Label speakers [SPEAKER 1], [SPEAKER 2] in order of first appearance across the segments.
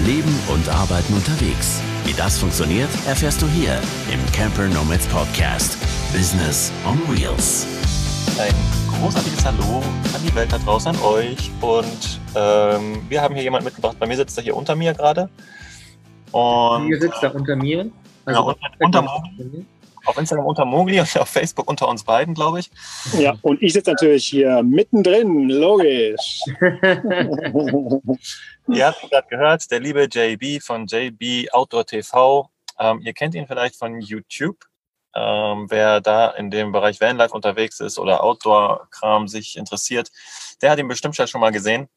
[SPEAKER 1] Leben und Arbeiten unterwegs. Wie das funktioniert, erfährst du hier im Camper Nomads Podcast. Business on Wheels.
[SPEAKER 2] Ein großartiges Hallo an die Welt da draußen, an euch. Und wir haben hier jemanden mitgebracht. Bei mir sitzt er hier unter mir gerade.
[SPEAKER 3] Hier sitzt er unter mir.
[SPEAKER 2] Also unter Mogli. Auf Instagram unter Mogli und auf Facebook unter uns beiden, glaube ich.
[SPEAKER 4] Ja, und ich sitze natürlich hier mittendrin, logisch.
[SPEAKER 2] Ihr habt gerade gehört, der liebe JB von JB Outdoor TV. Ihr kennt ihn vielleicht von YouTube. Wer da in dem Bereich Vanlife unterwegs ist oder Outdoor-Kram sich interessiert, der hat ihn bestimmt schon mal gesehen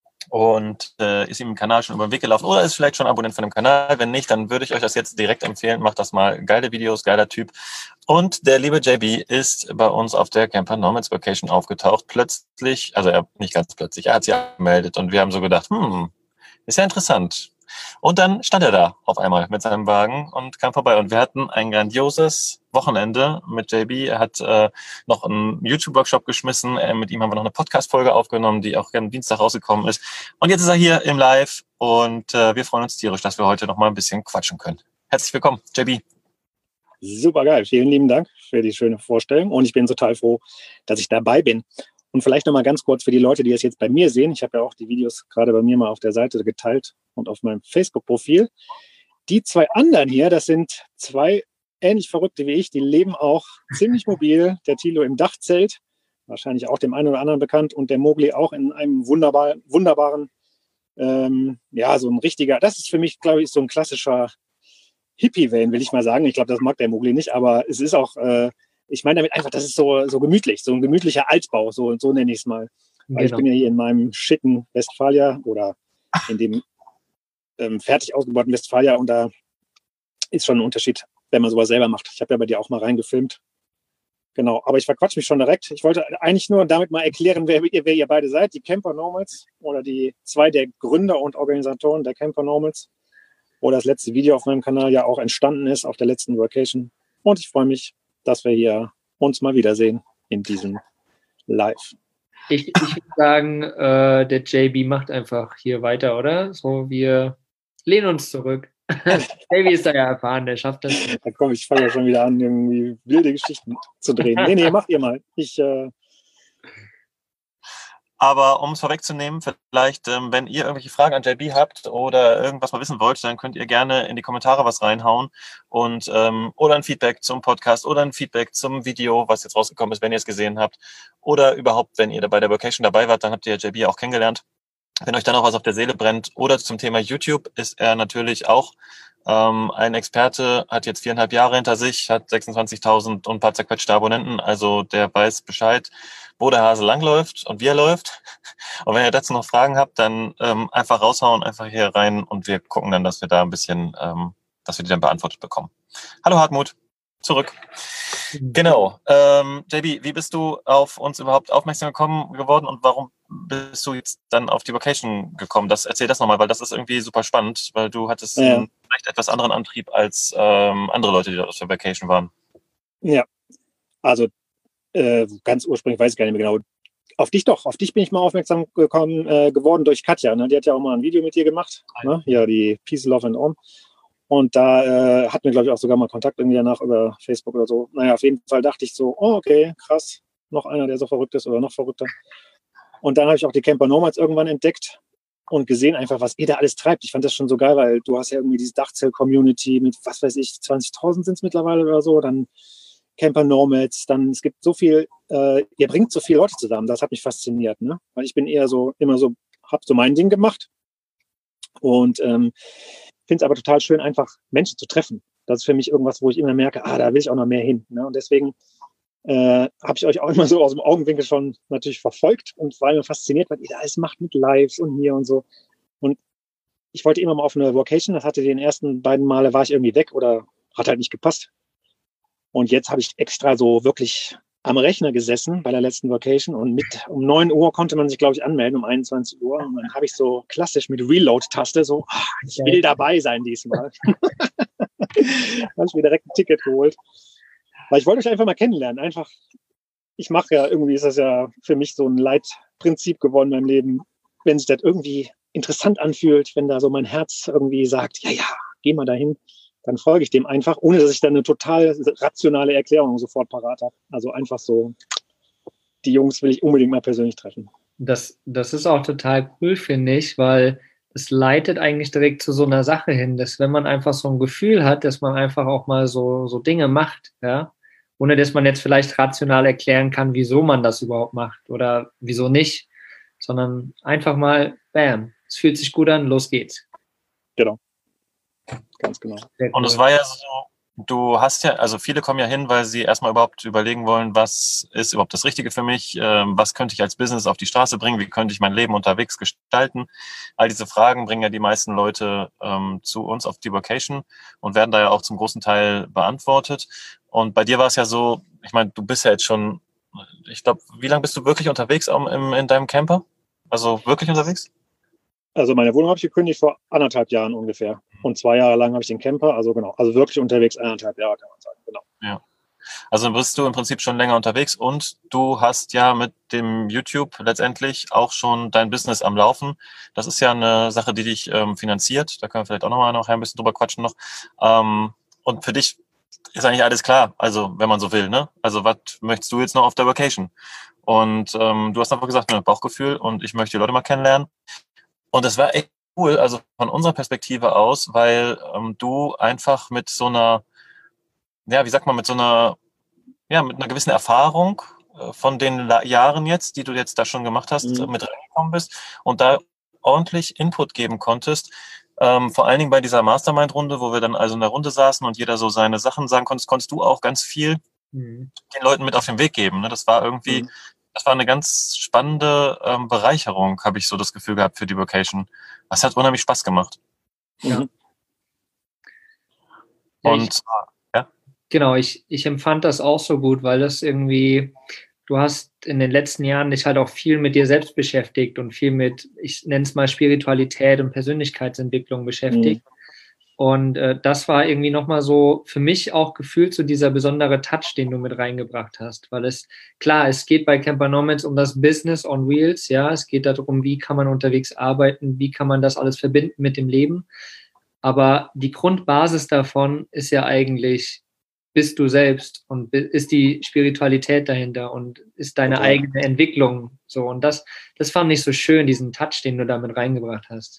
[SPEAKER 2] und ist ihm im Kanal schon über den Weg gelaufen oder ist vielleicht schon Abonnent von dem Kanal. Wenn nicht, dann würde ich euch das jetzt direkt empfehlen. Macht das mal. Geile Videos, geiler Typ. Und der liebe JB ist bei uns auf der Camper Nomads Vacation aufgetaucht. Plötzlich, also nicht ganz plötzlich, er hat sich angemeldet und wir haben so gedacht, ist ja interessant. Und dann stand er da auf einmal mit seinem Wagen und kam vorbei. Und wir hatten ein grandioses Wochenende mit JB. Er hat noch einen YouTube-Workshop geschmissen. Mit ihm haben wir noch eine Podcast-Folge aufgenommen, die auch am Dienstag rausgekommen ist. Und jetzt ist er hier im Live und wir freuen uns tierisch, dass wir heute noch mal ein bisschen quatschen können. Herzlich willkommen, JB.
[SPEAKER 4] Super geil. Vielen lieben Dank für die schöne Vorstellung. Und ich bin total froh, dass ich dabei bin. Und vielleicht noch mal ganz kurz für die Leute, die das jetzt bei mir sehen. Ich habe ja auch die Videos gerade bei mir mal auf der Seite geteilt und auf meinem Facebook-Profil. Die zwei anderen hier, das sind zwei ähnlich Verrückte wie ich. Die leben auch ziemlich mobil. Der Thilo im Dachzelt, wahrscheinlich auch dem einen oder anderen bekannt. Und der Mogli auch in einem wunderbaren, so ein richtiger, das ist für mich, glaube ich, so ein klassischer Hippie-Van, will ich mal sagen. Ich glaube, das mag der Mogli nicht, aber es ist auch... ich meine damit einfach, das ist so gemütlich, so ein gemütlicher Altbau, so nenne ich es mal. Weil ich bin ja hier in meinem schicken Westfalia oder in dem fertig ausgebauten Westfalia und da ist schon ein Unterschied, wenn man sowas selber macht. Ich habe ja bei dir auch mal reingefilmt. Genau, aber ich verquatsche mich schon direkt. Ich wollte eigentlich nur damit mal erklären, wer ihr beide seid, die Camper Nomads oder die zwei der Gründer und Organisatoren der Camper Nomads, wo das letzte Video auf meinem Kanal ja auch entstanden ist, auf der letzten Vacation. Und ich freue mich, dass wir hier uns mal wiedersehen in diesem Live.
[SPEAKER 3] Ich würde sagen, der JB macht einfach hier weiter, oder? So, wir lehnen uns zurück. JB ist da ja erfahren, der schafft das.
[SPEAKER 4] Da komm, ich fange ja schon wieder an, irgendwie wilde Geschichten zu drehen. Nee, macht ihr mal.
[SPEAKER 2] Aber um es vorwegzunehmen, vielleicht, wenn ihr irgendwelche Fragen an JB habt oder irgendwas mal wissen wollt, dann könnt ihr gerne in die Kommentare was reinhauen und oder ein Feedback zum Podcast oder ein Feedback zum Video, was jetzt rausgekommen ist, wenn ihr es gesehen habt. Oder überhaupt, wenn ihr bei der Vacation dabei wart, dann habt ihr JB auch kennengelernt. Wenn euch dann noch was auf der Seele brennt oder zum Thema YouTube, ist er natürlich auch ein Experte, hat jetzt 4,5 Jahre hinter sich, hat 26.000 und ein paar zerquetschte Abonnenten, also der weiß Bescheid, wo der Hase langläuft und wie er läuft. Und wenn ihr dazu noch Fragen habt, dann einfach raushauen, einfach hier rein und wir gucken dann, dass wir da ein bisschen, dass wir die dann beantwortet bekommen. Hallo Hartmut, zurück. Genau. JB, wie bist du auf uns überhaupt aufmerksam geworden und warum bist du jetzt dann auf die Vacation gekommen? Erzähl das nochmal, weil das ist irgendwie super spannend, weil du hattest einen vielleicht etwas anderen Antrieb als andere Leute, die dort auf der Vacation waren.
[SPEAKER 4] Ja, also ganz ursprünglich weiß ich gar nicht mehr genau. Auf dich bin ich mal aufmerksam geworden durch Katja. Ne? Die hat ja auch mal ein Video mit dir gemacht. Ne? Ja, die Peace, Love and On. Und da hatten wir, glaube ich, auch sogar mal Kontakt irgendwie danach über Facebook oder so. Naja, auf jeden Fall dachte ich so, oh, okay, krass, noch einer, der so verrückt ist oder noch verrückter. Und dann habe ich auch die Camper Nomads irgendwann entdeckt und gesehen einfach, was ihr da alles treibt. Ich fand das schon so geil, weil du hast ja irgendwie diese Dachzelt-Community mit, was weiß ich, 20.000 sind es mittlerweile oder so, dann Camper Nomads, dann es gibt so viel, ihr bringt so viele Leute zusammen, das hat mich fasziniert, ne? Weil ich bin eher so, hab so mein Ding gemacht und finde es aber total schön, einfach Menschen zu treffen. Das ist für mich irgendwas, wo ich immer merke, da will ich auch noch mehr hin. Ne? Und deswegen habe ich euch auch immer so aus dem Augenwinkel schon natürlich verfolgt und war immer fasziniert, was ihr da alles macht mit Lives und hier und so. Und ich wollte immer mal auf eine Vacation, das hatte den ersten beiden Male, war ich irgendwie weg oder hat halt nicht gepasst. Und jetzt habe ich extra so wirklich am Rechner gesessen bei der letzten Vacation und um 9 Uhr konnte man sich, glaube ich, anmelden, um 21 Uhr. Und dann habe ich so klassisch mit Reload-Taste so, ich will dabei sein diesmal. Habe ich mir direkt ein Ticket geholt. Weil ich wollte euch einfach mal kennenlernen. Einfach, ich mache ja, irgendwie ist das ja für mich so ein Leitprinzip geworden in meinem Leben. Wenn sich das irgendwie interessant anfühlt, wenn da so mein Herz irgendwie sagt, ja, geh mal dahin, dann folge ich dem einfach, ohne dass ich dann eine total rationale Erklärung sofort parat habe. Also einfach so, die Jungs will ich unbedingt mal persönlich treffen.
[SPEAKER 3] Das ist auch total cool, finde ich, weil es leitet eigentlich direkt zu so einer Sache hin, dass wenn man einfach so ein Gefühl hat, dass man einfach auch mal so Dinge macht, ja, ohne dass man jetzt vielleicht rational erklären kann, wieso man das überhaupt macht oder wieso nicht, sondern einfach mal, bam, es fühlt sich gut an, los geht's.
[SPEAKER 4] Genau. Ganz genau.
[SPEAKER 3] Sehr cool.
[SPEAKER 2] Und es war ja so, du hast ja, also viele kommen ja hin, weil sie erstmal überhaupt überlegen wollen, was ist überhaupt das Richtige für mich, was könnte ich als Business auf die Straße bringen, wie könnte ich mein Leben unterwegs gestalten. All diese Fragen bringen ja die meisten Leute zu uns auf die Vocation und werden da ja auch zum großen Teil beantwortet. Und bei dir war es ja so, ich meine, du bist ja jetzt schon, ich glaube, wie lange bist du wirklich unterwegs in deinem Camper? Also wirklich unterwegs?
[SPEAKER 4] Also meine Wohnung habe ich gekündigt vor 1,5 Jahren ungefähr. Und 2 Jahre lang habe ich den Camper, also genau. Also wirklich unterwegs 1,5 Jahre, kann man sagen, genau.
[SPEAKER 2] Ja. Also bist du im Prinzip schon länger unterwegs und du hast ja mit dem YouTube letztendlich auch schon dein Business am Laufen. Das ist ja eine Sache, die dich finanziert. Da können wir vielleicht auch noch ein bisschen drüber quatschen noch. Und für dich ist eigentlich alles klar, also wenn man so will, ne? Also was möchtest du jetzt noch auf der Vacation? Und du hast einfach gesagt, Bauchgefühl und ich möchte die Leute mal kennenlernen. Und das war echt cool, also von unserer Perspektive aus, weil du einfach mit so einer, ja, wie sagt man, mit einer gewissen Erfahrung von den Jahren jetzt, die du jetzt da schon gemacht hast, mit reingekommen bist und da ordentlich Input geben konntest. Vor allen Dingen bei dieser Mastermind-Runde, wo wir dann also in der Runde saßen und jeder so seine Sachen sagen konnte, konntest du auch ganz viel den Leuten mit auf den Weg geben. Ne? Das war irgendwie, das war eine ganz spannende Bereicherung, habe ich so das Gefühl gehabt für die Vocation. Das hat unheimlich Spaß gemacht.
[SPEAKER 3] Ja.
[SPEAKER 2] Und
[SPEAKER 3] genau, ich empfand das auch so gut, weil das irgendwie, du hast in den letzten Jahren dich halt auch viel mit dir selbst beschäftigt und viel mit, ich nenne es mal Spiritualität und Persönlichkeitsentwicklung beschäftigt. Und das war irgendwie nochmal so für mich auch gefühlt so dieser besondere Touch, den du mit reingebracht hast. Weil es geht bei Camper Nomads um das Business on Wheels, ja. Es geht darum, wie kann man unterwegs arbeiten, wie kann man das alles verbinden mit dem Leben. Aber die Grundbasis davon ist ja eigentlich, bist du selbst und ist die Spiritualität dahinter und ist deine eigene Entwicklung. So. Und das fand ich so schön, diesen Touch, den du damit reingebracht hast.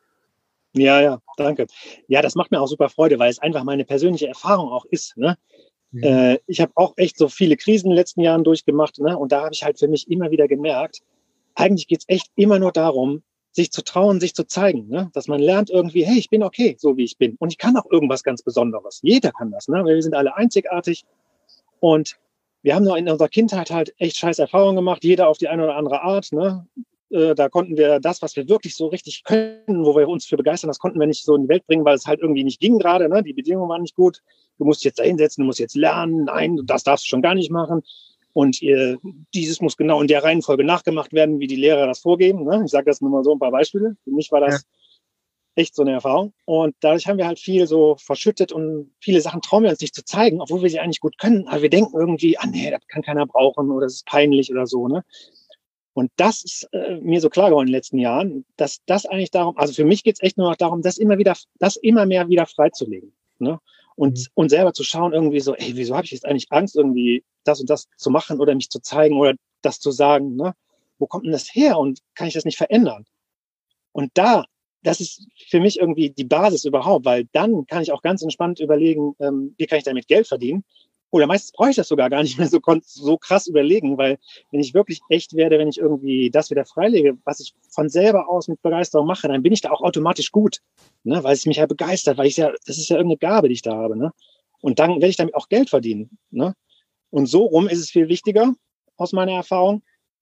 [SPEAKER 4] Ja, danke. Ja, das macht mir auch super Freude, weil es einfach meine persönliche Erfahrung auch ist. Ne? Ich habe auch echt so viele Krisen in den letzten Jahren durchgemacht, ne? Und da habe ich halt für mich immer wieder gemerkt, eigentlich geht's echt immer nur darum, sich zu trauen, sich zu zeigen, ne? Dass man lernt irgendwie, hey, ich bin okay, so wie ich bin. Und ich kann auch irgendwas ganz Besonderes. Jeder kann das, ne? Weil wir sind alle einzigartig. Und wir haben nur in unserer Kindheit halt echt scheiß Erfahrungen gemacht, jeder auf die eine oder andere Art, ne? Da konnten wir das, was wir wirklich so richtig können, wo wir uns für begeistern, das konnten wir nicht so in die Welt bringen, weil es halt irgendwie nicht ging gerade, ne? Die Bedingungen waren nicht gut. Du musst jetzt da hinsetzen, du musst jetzt lernen. Nein, das darfst du schon gar nicht machen. Und dieses muss genau in der Reihenfolge nachgemacht werden, wie die Lehrer das vorgeben. Ne? Ich sage das nur mal so ein paar Beispiele. Für mich war das echt so eine Erfahrung. Und dadurch haben wir halt viel so verschüttet und viele Sachen trauen wir uns nicht zu zeigen, obwohl wir sie eigentlich gut können. Aber wir denken irgendwie, nee, das kann keiner brauchen oder das ist peinlich oder so. Ne? Und das ist mir so klar geworden in den letzten Jahren, dass das eigentlich darum, also für mich geht es echt nur noch darum, das immer mehr wieder freizulegen. Ne? Und selber zu schauen irgendwie so, ey, wieso habe ich jetzt eigentlich Angst, irgendwie das und das zu machen oder mich zu zeigen oder das zu sagen, ne? Wo kommt denn das her und kann ich das nicht verändern? Und das ist für mich irgendwie die Basis überhaupt, weil dann kann ich auch ganz entspannt überlegen, wie kann ich damit Geld verdienen? Oder meistens brauche ich das sogar gar nicht mehr so krass überlegen, weil wenn ich wirklich echt werde, wenn ich irgendwie das wieder freilege, was ich von selber aus mit Begeisterung mache, dann bin ich da auch automatisch gut, ne? Weil es mich ja begeistert, weil das ist ja irgendeine Gabe, die ich da habe, ne? Und dann werde ich damit auch Geld verdienen, ne? Und so rum ist es viel wichtiger, aus meiner Erfahrung,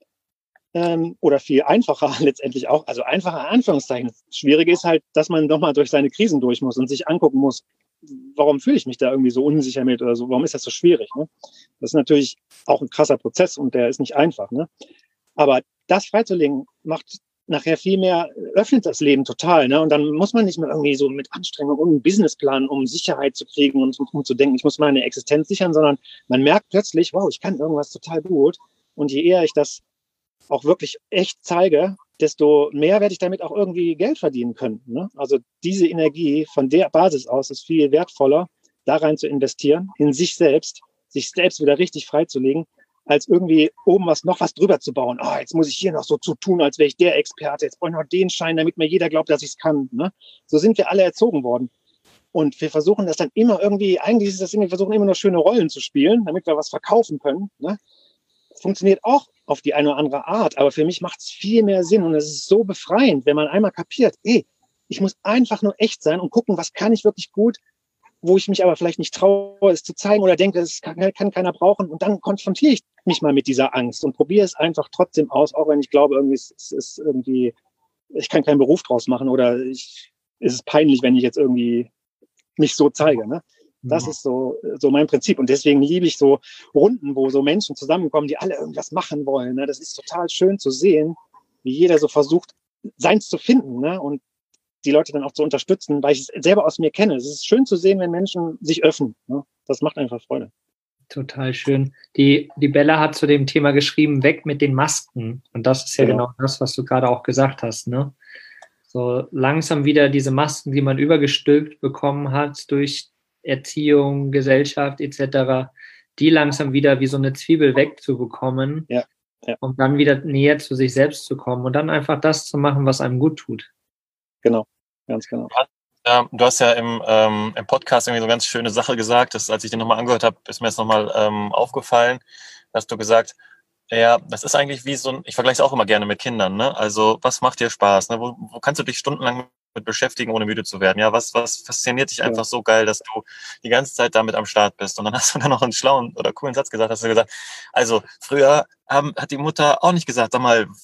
[SPEAKER 4] oder viel einfacher letztendlich auch, also einfacher in Anführungszeichen. Das Schwierige ist halt, dass man nochmal durch seine Krisen durch muss und sich angucken muss, warum fühle ich mich da irgendwie so unsicher mit oder so, warum ist das so schwierig? Ne? Das ist natürlich auch ein krasser Prozess und der ist nicht einfach. Ne? Aber das freizulegen macht nachher viel mehr, öffnet das Leben total. Ne? Und dann muss man nicht mehr irgendwie so mit Anstrengung um einen Businessplan, um Sicherheit zu kriegen und um zu denken, ich muss meine Existenz sichern, sondern man merkt plötzlich, wow, ich kann irgendwas total gut. Und je eher ich das auch wirklich echt zeige, desto mehr werde ich damit auch irgendwie Geld verdienen können. Ne? Also diese Energie von der Basis aus ist viel wertvoller, da rein zu investieren, in sich selbst wieder richtig freizulegen, als irgendwie oben noch was drüber zu bauen. Ah, jetzt muss ich hier noch so zu tun, als wäre ich der Experte. Jetzt brauche ich noch den Schein, damit mir jeder glaubt, dass ich es kann. Ne? So sind wir alle erzogen worden. Und wir versuchen das dann immer irgendwie, eigentlich ist das irgendwie, wir versuchen immer nur schöne Rollen zu spielen, damit wir was verkaufen können. Ne? Das funktioniert auch auf die eine oder andere Art, aber für mich macht es viel mehr Sinn und es ist so befreiend, wenn man einmal kapiert, ich muss einfach nur echt sein und gucken, was kann ich wirklich gut, wo ich mich aber vielleicht nicht traue, es zu zeigen oder denke, es kann keiner brauchen. Und dann konfrontiere ich mich mal mit dieser Angst und probiere es einfach trotzdem aus, auch wenn ich glaube, irgendwie es ist irgendwie, ich kann keinen Beruf draus machen oder es ist peinlich, wenn ich jetzt irgendwie mich so zeige. Ne? Das ist so mein Prinzip. Und deswegen liebe ich so Runden, wo so Menschen zusammenkommen, die alle irgendwas machen wollen. Ne? Das ist total schön zu sehen, wie jeder so versucht, seins zu finden. Ne? Und die Leute dann auch zu unterstützen, weil ich es selber aus mir kenne. Es ist schön zu sehen, wenn Menschen sich öffnen. Ne? Das macht einfach Freude.
[SPEAKER 3] Total schön. Die Bella hat zu dem Thema geschrieben, weg mit den Masken. Und das ist ja genau das, was du gerade auch gesagt hast. Ne? So langsam wieder diese Masken, die man übergestülpt bekommen hat durch Erziehung, Gesellschaft etc., die langsam wieder wie so eine Zwiebel wegzubekommen, um dann wieder näher zu sich selbst zu kommen und dann einfach das zu machen, was einem gut tut.
[SPEAKER 4] Genau, ganz genau.
[SPEAKER 2] Du hast ja im Podcast irgendwie so eine ganz schöne Sache gesagt, dass, als ich den nochmal angehört habe, ist mir jetzt nochmal aufgefallen, dass du gesagt, ja, das ist eigentlich wie so ein, ich vergleiche es auch immer gerne mit Kindern, ne? Also, was macht dir Spaß? Ne? Wo kannst du dich stundenlang mit beschäftigen, ohne müde zu werden? Ja, was fasziniert dich einfach so geil, dass du die ganze Zeit damit am Start bist? Und dann hast du dann noch einen schlauen oder coolen Satz gesagt, hast du gesagt, also, früher hat die Mutter auch nicht gesagt, sag mal,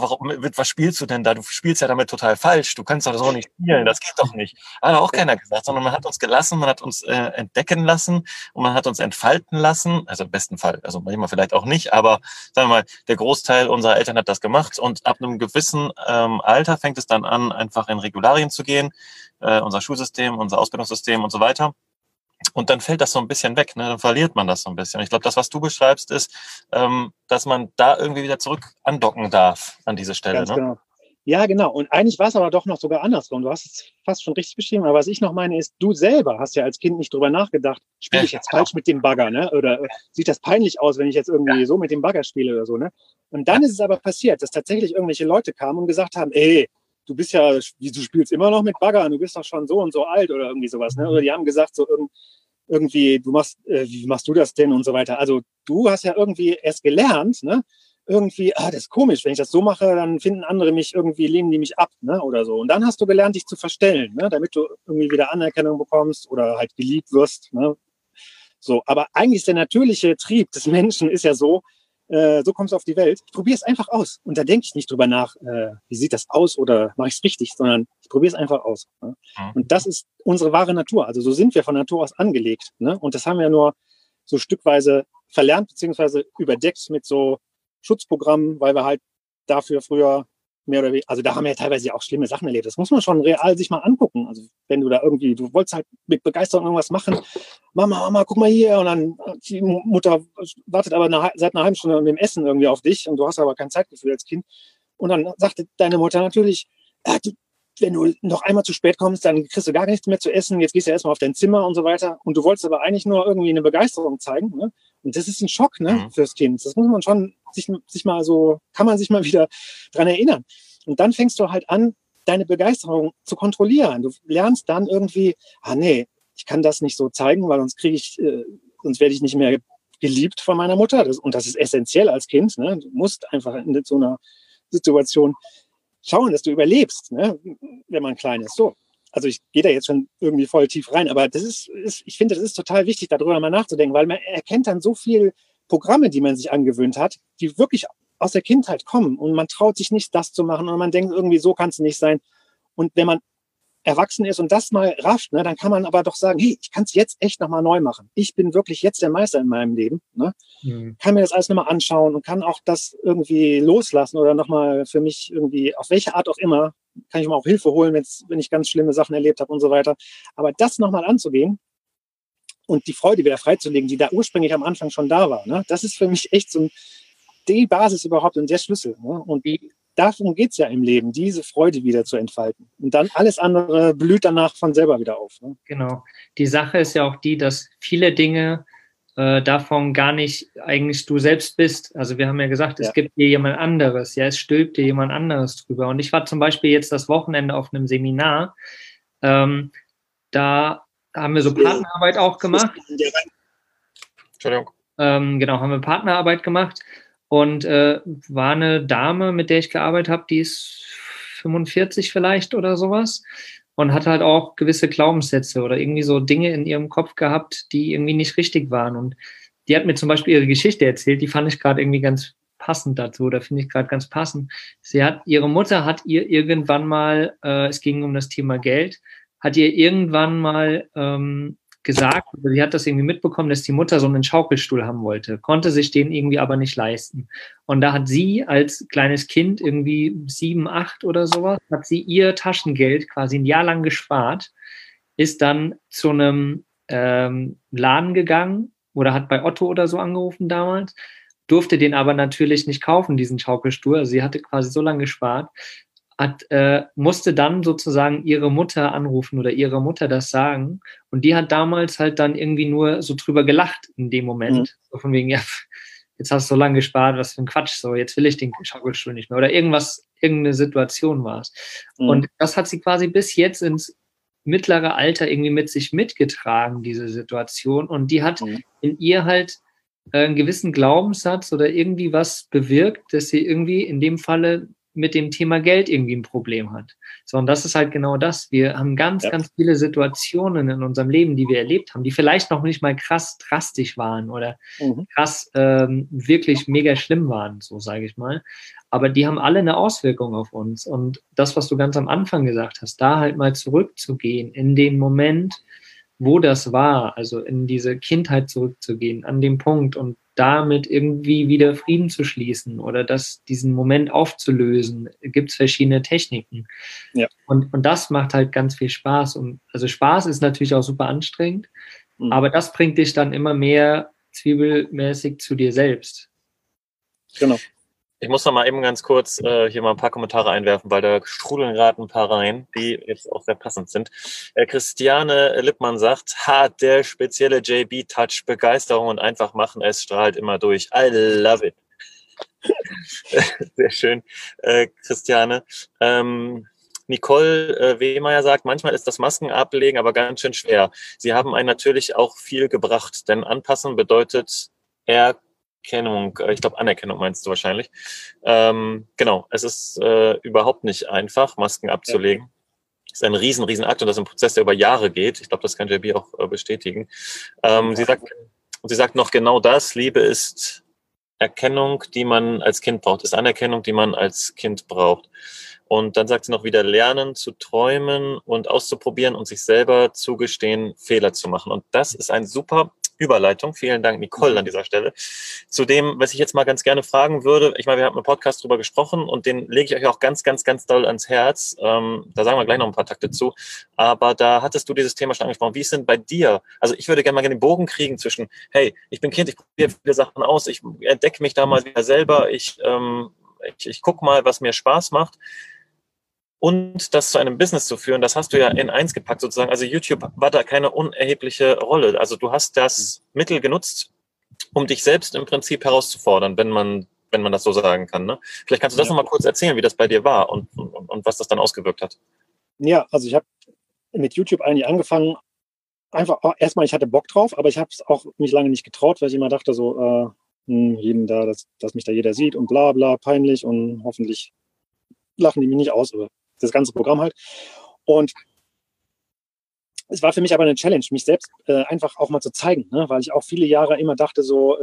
[SPEAKER 2] was spielst du denn da? Du spielst ja damit total falsch. Du kannst doch so nicht spielen. Das geht doch nicht. Hat auch keiner gesagt, sondern man hat uns gelassen, man hat uns entdecken lassen und man hat uns entfalten lassen. Also im besten Fall, also manchmal vielleicht auch nicht, aber sagen wir mal, der Großteil unserer Eltern hat das gemacht und ab einem gewissen Alter fängt es dann an, einfach in Regularien zu gehen. Unser Schulsystem, unser Ausbildungssystem und so weiter. Und dann fällt das so ein bisschen weg, ne? Dann verliert man das so ein bisschen. Ich glaube, das, was du beschreibst, ist, dass man da irgendwie wieder zurück andocken darf an diese Stelle.
[SPEAKER 4] Ganz genau. Ja, genau. Und eigentlich war es aber doch noch sogar andersrum. Du hast es fast schon richtig beschrieben. Aber was ich noch meine ist, du selber hast ja als Kind nicht drüber nachgedacht, spiele ich jetzt falsch mit dem Bagger, ne? Oder sieht das peinlich aus, wenn ich jetzt irgendwie so mit dem Bagger spiele oder so, ne? Und dann ist es aber passiert, dass tatsächlich irgendwelche Leute kamen und gesagt haben, du bist ja, du spielst immer noch mit Bagger, du bist doch schon so und so alt oder irgendwie sowas, ne? Oder die haben gesagt, so irgendwie, wie machst du das denn und so weiter. Also du hast ja irgendwie erst gelernt, ne? Irgendwie, das ist komisch, wenn ich das so mache, dann finden andere mich irgendwie, lehnen die mich ab, ne? Oder so. Und dann hast du gelernt, dich zu verstellen, ne? Damit du irgendwie wieder Anerkennung bekommst oder halt geliebt wirst, ne? So, aber eigentlich ist der natürliche Trieb des Menschen ist ja so kommst du auf die Welt. Ich probiere es einfach aus. Und da denke ich nicht drüber nach, wie sieht das aus oder mache ich es richtig, sondern ich probiere es einfach aus. Ne? Und das ist unsere wahre Natur. Also so sind wir von Natur aus angelegt. Ne? Und das haben wir nur so stückweise verlernt, beziehungsweise überdeckt mit so Schutzprogrammen, weil wir halt dafür früher mehr oder weniger, also da haben wir ja teilweise auch schlimme Sachen erlebt. Das muss man schon real sich mal angucken. Also wenn du da irgendwie, du wolltest halt mit Begeisterung irgendwas machen, Mama, guck mal hier, und dann die Mutter wartet aber seit einer halben Stunde mit dem Essen irgendwie auf dich und du hast aber kein Zeitgefühl als Kind. Und dann sagte deine Mutter natürlich, wenn du noch einmal zu spät kommst, dann kriegst du gar nichts mehr zu essen, jetzt gehst du erstmal auf dein Zimmer und so weiter. Und du wolltest aber eigentlich nur irgendwie eine Begeisterung zeigen. Ne? Und das ist ein Schock, ne, fürs Kind. Das muss man schon sich mal so, kann man sich mal wieder dran erinnern. Und dann fängst du halt an, deine Begeisterung zu kontrollieren. Du lernst dann irgendwie, ich kann das nicht so zeigen, weil sonst sonst werde ich nicht mehr geliebt von meiner Mutter. Und das ist essentiell als Kind. Ne? Du musst einfach in so einer Situation schauen, dass du überlebst, ne? Wenn man klein ist. So. Also ich gehe da jetzt schon irgendwie voll tief rein, aber ich finde, das ist total wichtig, darüber mal nachzudenken, weil man erkennt dann so viel Programme, die man sich angewöhnt hat, die wirklich aus der Kindheit kommen und man traut sich nicht, das zu machen und man denkt irgendwie, so kann es nicht sein. Und wenn man erwachsen ist und das mal rafft, ne, dann kann man aber doch sagen, hey, ich kann es jetzt echt nochmal neu machen. Ich bin wirklich jetzt der Meister in meinem Leben. Ne? Kann mir das alles nochmal anschauen und kann auch das irgendwie loslassen oder nochmal für mich irgendwie, auf welche Art auch immer, kann ich mir auch Hilfe holen, wenn ich ganz schlimme Sachen erlebt habe und so weiter. Aber das nochmal anzugehen und die Freude wieder freizulegen, die da ursprünglich am Anfang schon da war, ne? Das ist für mich echt so die Basis überhaupt und der Schlüssel. Ne? Und darum geht es ja im Leben, diese Freude wieder zu entfalten. Und dann alles andere blüht danach von selber wieder auf. Ne?
[SPEAKER 3] Genau. Die Sache ist ja auch die, dass viele Dinge davon gar nicht eigentlich du selbst bist. Also wir haben ja gesagt, es gibt dir jemand anderes. Ja, es stülpt dir jemand anderes drüber. Und ich war zum Beispiel jetzt das Wochenende auf einem Seminar. Da haben wir so Partnerarbeit auch gemacht.
[SPEAKER 2] Entschuldigung.
[SPEAKER 3] Genau, haben wir Partnerarbeit gemacht. Und war eine Dame, mit der ich gearbeitet habe, die ist 45 vielleicht oder sowas. Und hat halt auch gewisse Glaubenssätze oder irgendwie so Dinge in ihrem Kopf gehabt, die irgendwie nicht richtig waren. Und die hat mir zum Beispiel ihre Geschichte erzählt, die fand ich gerade irgendwie ganz passend dazu, oder finde ich gerade ganz passend. Ihre Mutter hat ihr irgendwann mal, es ging um das Thema Geld, hat ihr irgendwann mal gesagt, sie hat das irgendwie mitbekommen, dass die Mutter so einen Schaukelstuhl haben wollte, konnte sich den irgendwie aber nicht leisten. Und da hat sie als kleines Kind, irgendwie 7, 8 oder sowas, hat sie ihr Taschengeld quasi ein Jahr lang gespart, ist dann zu einem Laden gegangen oder hat bei Otto oder so angerufen damals, durfte den aber natürlich nicht kaufen, diesen Schaukelstuhl. Also sie hatte quasi so lange gespart, musste dann sozusagen ihre Mutter anrufen oder ihre Mutter das sagen. Und die hat damals halt dann irgendwie nur so drüber gelacht in dem Moment. So von wegen, ja, jetzt hast du so lange gespart, was für ein Quatsch, so, jetzt will ich den Schaukelstuhl nicht mehr. Oder irgendeine Situation war es. Und das hat sie quasi bis jetzt ins mittlere Alter irgendwie mit sich mitgetragen, diese Situation. Und die hat in ihr halt einen gewissen Glaubenssatz oder irgendwie was bewirkt, dass sie irgendwie in dem Falle mit dem Thema Geld irgendwie ein Problem hat. So, und das ist halt genau das. Wir haben ganz viele Situationen in unserem Leben, die wir erlebt haben, die vielleicht noch nicht mal krass drastisch waren oder krass wirklich mega schlimm waren, so sage ich mal. Aber die haben alle eine Auswirkung auf uns. Und das, was du ganz am Anfang gesagt hast, da halt mal zurückzugehen in den Moment, wo das war, also in diese Kindheit zurückzugehen, an dem Punkt und damit irgendwie wieder Frieden zu schließen oder diesen Moment aufzulösen, gibt es verschiedene Techniken. Ja. Und das macht halt ganz viel Spaß. Und also Spaß ist natürlich auch super anstrengend, aber das bringt dich dann immer mehr zwiebelmäßig zu dir selbst.
[SPEAKER 4] Genau.
[SPEAKER 2] Ich muss noch mal eben ganz kurz hier mal ein paar Kommentare einwerfen, weil da strudeln gerade ein paar rein, die jetzt auch sehr passend sind. Christiane Lippmann sagt, der spezielle JB-Touch, Begeisterung und einfach machen, es strahlt immer durch. I love it. Sehr schön, Christiane. Nicole Wehmeier sagt, manchmal ist das Maskenablegen aber ganz schön schwer. Sie haben einen natürlich auch viel gebracht, denn anpassen bedeutet Anerkennung, ich glaube Anerkennung meinst du wahrscheinlich. Genau, es ist überhaupt nicht einfach, Masken abzulegen. Es ist ein riesen Akt und das ist ein Prozess, der über Jahre geht. Ich glaube, das kann JB auch bestätigen. Sie sagt noch genau das, Liebe ist Erkennung, die man als Kind braucht, ist Anerkennung, die man als Kind braucht. Und dann sagt sie noch wieder, lernen zu träumen und auszuprobieren und sich selber zugestehen, Fehler zu machen. Und das ist ein super Überleitung. Vielen Dank, Nicole, an dieser Stelle. Zu dem, was ich jetzt mal ganz gerne fragen würde, ich meine, wir haben im Podcast drüber gesprochen und den lege ich euch auch ganz doll ans Herz. Da sagen wir gleich noch ein paar Takte zu. Aber da hattest du dieses Thema schon angesprochen. Wie ist denn bei dir? Also ich würde gerne mal den Bogen kriegen zwischen, hey, ich bin Kind, ich probiere viele Sachen aus, ich entdecke mich da mal wieder selber, ich gucke mal, was mir Spaß macht. Und das zu einem Business zu führen, das hast du ja in eins gepackt sozusagen. Also YouTube war da keine unerhebliche Rolle. Also du hast das Mittel genutzt, um dich selbst im Prinzip herauszufordern, wenn man das so sagen kann. Ne? Vielleicht kannst du das nochmal kurz erzählen, wie das bei dir war und was das dann ausgewirkt hat.
[SPEAKER 4] Ja, also ich habe mit YouTube eigentlich angefangen, einfach erstmal, ich hatte Bock drauf, aber ich habe es auch mich lange nicht getraut, weil ich immer dachte so, jedem da, dass mich da jeder sieht und bla bla, peinlich und hoffentlich lachen die mich nicht aus, aber das ganze Programm halt. Und es war für mich aber eine Challenge, mich selbst einfach auch mal zu zeigen, ne? Weil ich auch viele Jahre immer dachte so,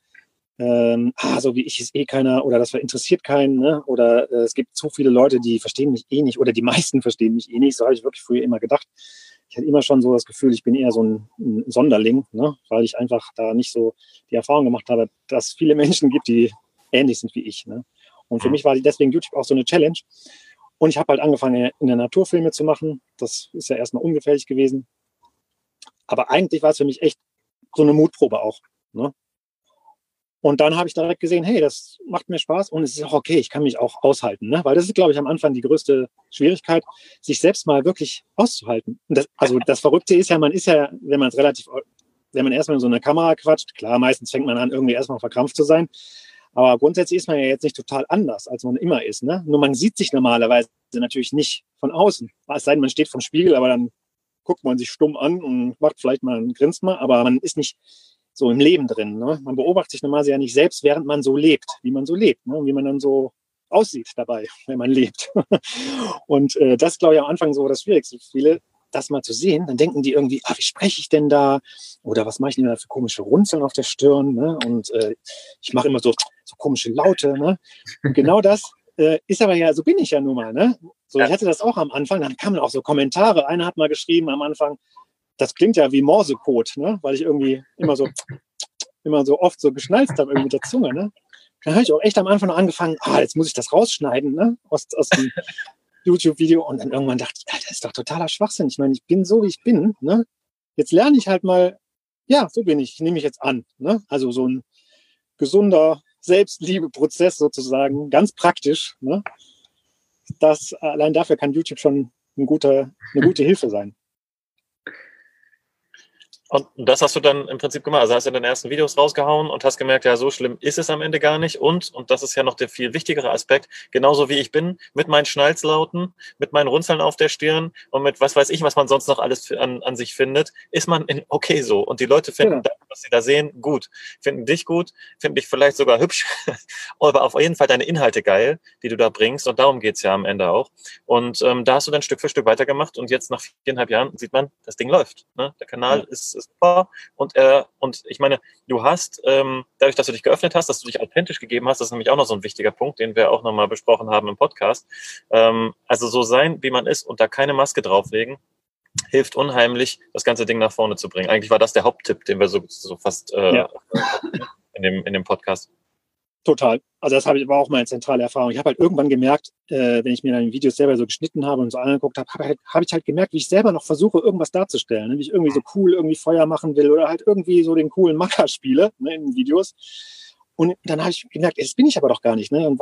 [SPEAKER 4] so wie ich ist eh keiner oder das interessiert keinen, ne? Oder es gibt zu viele Leute, die verstehen mich eh nicht oder die meisten verstehen mich eh nicht. So habe ich wirklich früher immer gedacht. Ich hatte immer schon so das Gefühl, ich bin eher so ein Sonderling, ne? Weil ich einfach da nicht so die Erfahrung gemacht habe, dass es viele Menschen gibt, die ähnlich sind wie ich, ne? Und für mich war deswegen YouTube auch so eine Challenge. Und ich habe halt angefangen, in der Natur Filme zu machen. Das ist ja erstmal ungefährlich gewesen. Aber eigentlich war es für mich echt so eine Mutprobe auch. Ne? Und dann habe ich direkt gesehen, hey, das macht mir Spaß und es ist auch okay, ich kann mich auch aushalten. Ne? Weil das ist, glaube ich, am Anfang die größte Schwierigkeit, sich selbst mal wirklich auszuhalten. Und das Verrückte ist ja, wenn man erstmal in so einer Kamera quatscht, klar, meistens fängt man an, irgendwie erstmal verkrampft zu sein. Aber grundsätzlich ist man ja jetzt nicht total anders, als man immer ist. Ne? Nur man sieht sich normalerweise natürlich nicht von außen. Es sei denn, man steht vom Spiegel, aber dann guckt man sich stumm an und macht vielleicht mal einen Grinst mal, aber man ist nicht so im Leben drin. Ne? Man beobachtet sich normalerweise ja nicht selbst, während man so lebt, wie man so lebt, ne? Und wie man dann so aussieht dabei, wenn man lebt. Und das ist, glaube ich, am Anfang so das Schwierigste für viele, das mal zu sehen. Dann denken die irgendwie, wie spreche ich denn da? Oder was mache ich denn da für komische Runzeln auf der Stirn? Ne? Und ich mache immer so komische Laute. Ne? Und genau das ist aber ja, so bin ich ja nun mal. Ne? So, ich hatte das auch am Anfang, dann kamen auch so Kommentare. Einer hat mal geschrieben am Anfang, das klingt ja wie Morsecode, ne? Weil ich irgendwie immer so oft so geschnalzt habe irgendwie mit der Zunge. Ne? Dann habe ich auch echt am Anfang noch angefangen, jetzt muss ich das rausschneiden, ne? Aus dem YouTube-Video. Und dann irgendwann dachte ich, das ist doch totaler Schwachsinn. Ich meine, ich bin so, wie ich bin. Ne? Jetzt lerne ich halt mal, ja, so bin ich nehme mich jetzt an. Ne? Also so ein gesunder Selbstliebe-Prozess sozusagen, ganz praktisch. Ne? Allein dafür kann YouTube schon eine gute Hilfe sein.
[SPEAKER 2] Und das hast du dann im Prinzip gemacht. Also hast du deine ersten Videos rausgehauen und hast gemerkt, ja, so schlimm ist es am Ende gar nicht. Und das ist ja noch der viel wichtigere Aspekt, genauso wie ich bin, mit meinen Schnalzlauten, mit meinen Runzeln auf der Stirn und mit was weiß ich, was man sonst noch alles an sich findet, ist man okay so. Und die Leute finden das, was sie da sehen, gut. Finden dich gut, finden dich vielleicht sogar hübsch, aber auf jeden Fall deine Inhalte geil, die du da bringst. Und darum geht's ja am Ende auch. Und da hast du dann Stück für Stück weitergemacht. Und jetzt nach 4,5 Jahren sieht man, das Ding läuft. Ne? Der Kanal ist super. Und ich meine, du hast, dadurch, dass du dich geöffnet hast, dass du dich authentisch gegeben hast, das ist nämlich auch noch so ein wichtiger Punkt, den wir auch nochmal besprochen haben im Podcast. Also so sein, wie man ist und da keine Maske drauflegen, hilft unheimlich, das ganze Ding nach vorne zu bringen. Eigentlich war das der Haupttipp, den wir so fast in dem Podcast.
[SPEAKER 4] Total. Also das war auch meine zentrale Erfahrung. Ich habe halt irgendwann gemerkt, wenn ich mir dann Videos selber so geschnitten habe und so angeguckt habe, habe ich halt gemerkt, wie ich selber noch versuche, irgendwas darzustellen. Ne? Wie ich irgendwie so cool irgendwie Feuer machen will oder halt irgendwie so den coolen Macker spiele, ne, in Videos. Und dann habe ich gemerkt, das bin ich aber doch gar nicht. Ne? Und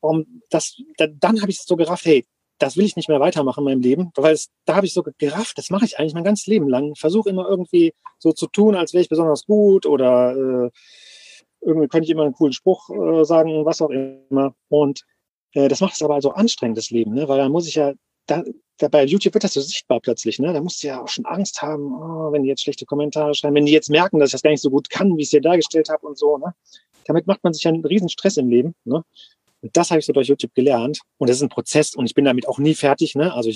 [SPEAKER 4] dann habe ich es so gerafft, hey, das will ich nicht mehr weitermachen in meinem Leben, weil da habe ich so gerafft, das mache ich eigentlich mein ganzes Leben lang. Versuche immer irgendwie so zu tun, als wäre ich besonders gut oder irgendwie könnte ich immer einen coolen Spruch sagen, was auch immer. Und das macht es aber also anstrengend, das Leben, ne? Weil dann muss ich ja, bei YouTube wird das so sichtbar plötzlich, ne? Da musst du ja auch schon Angst haben, wenn die jetzt schlechte Kommentare schreiben, wenn die jetzt merken, dass ich das gar nicht so gut kann, wie ich es dir dargestellt habe und so, ne? Damit macht man sich ja einen riesen Stress im Leben, ne? Und das habe ich so durch YouTube gelernt. Und das ist ein Prozess und ich bin damit auch nie fertig, ne? Also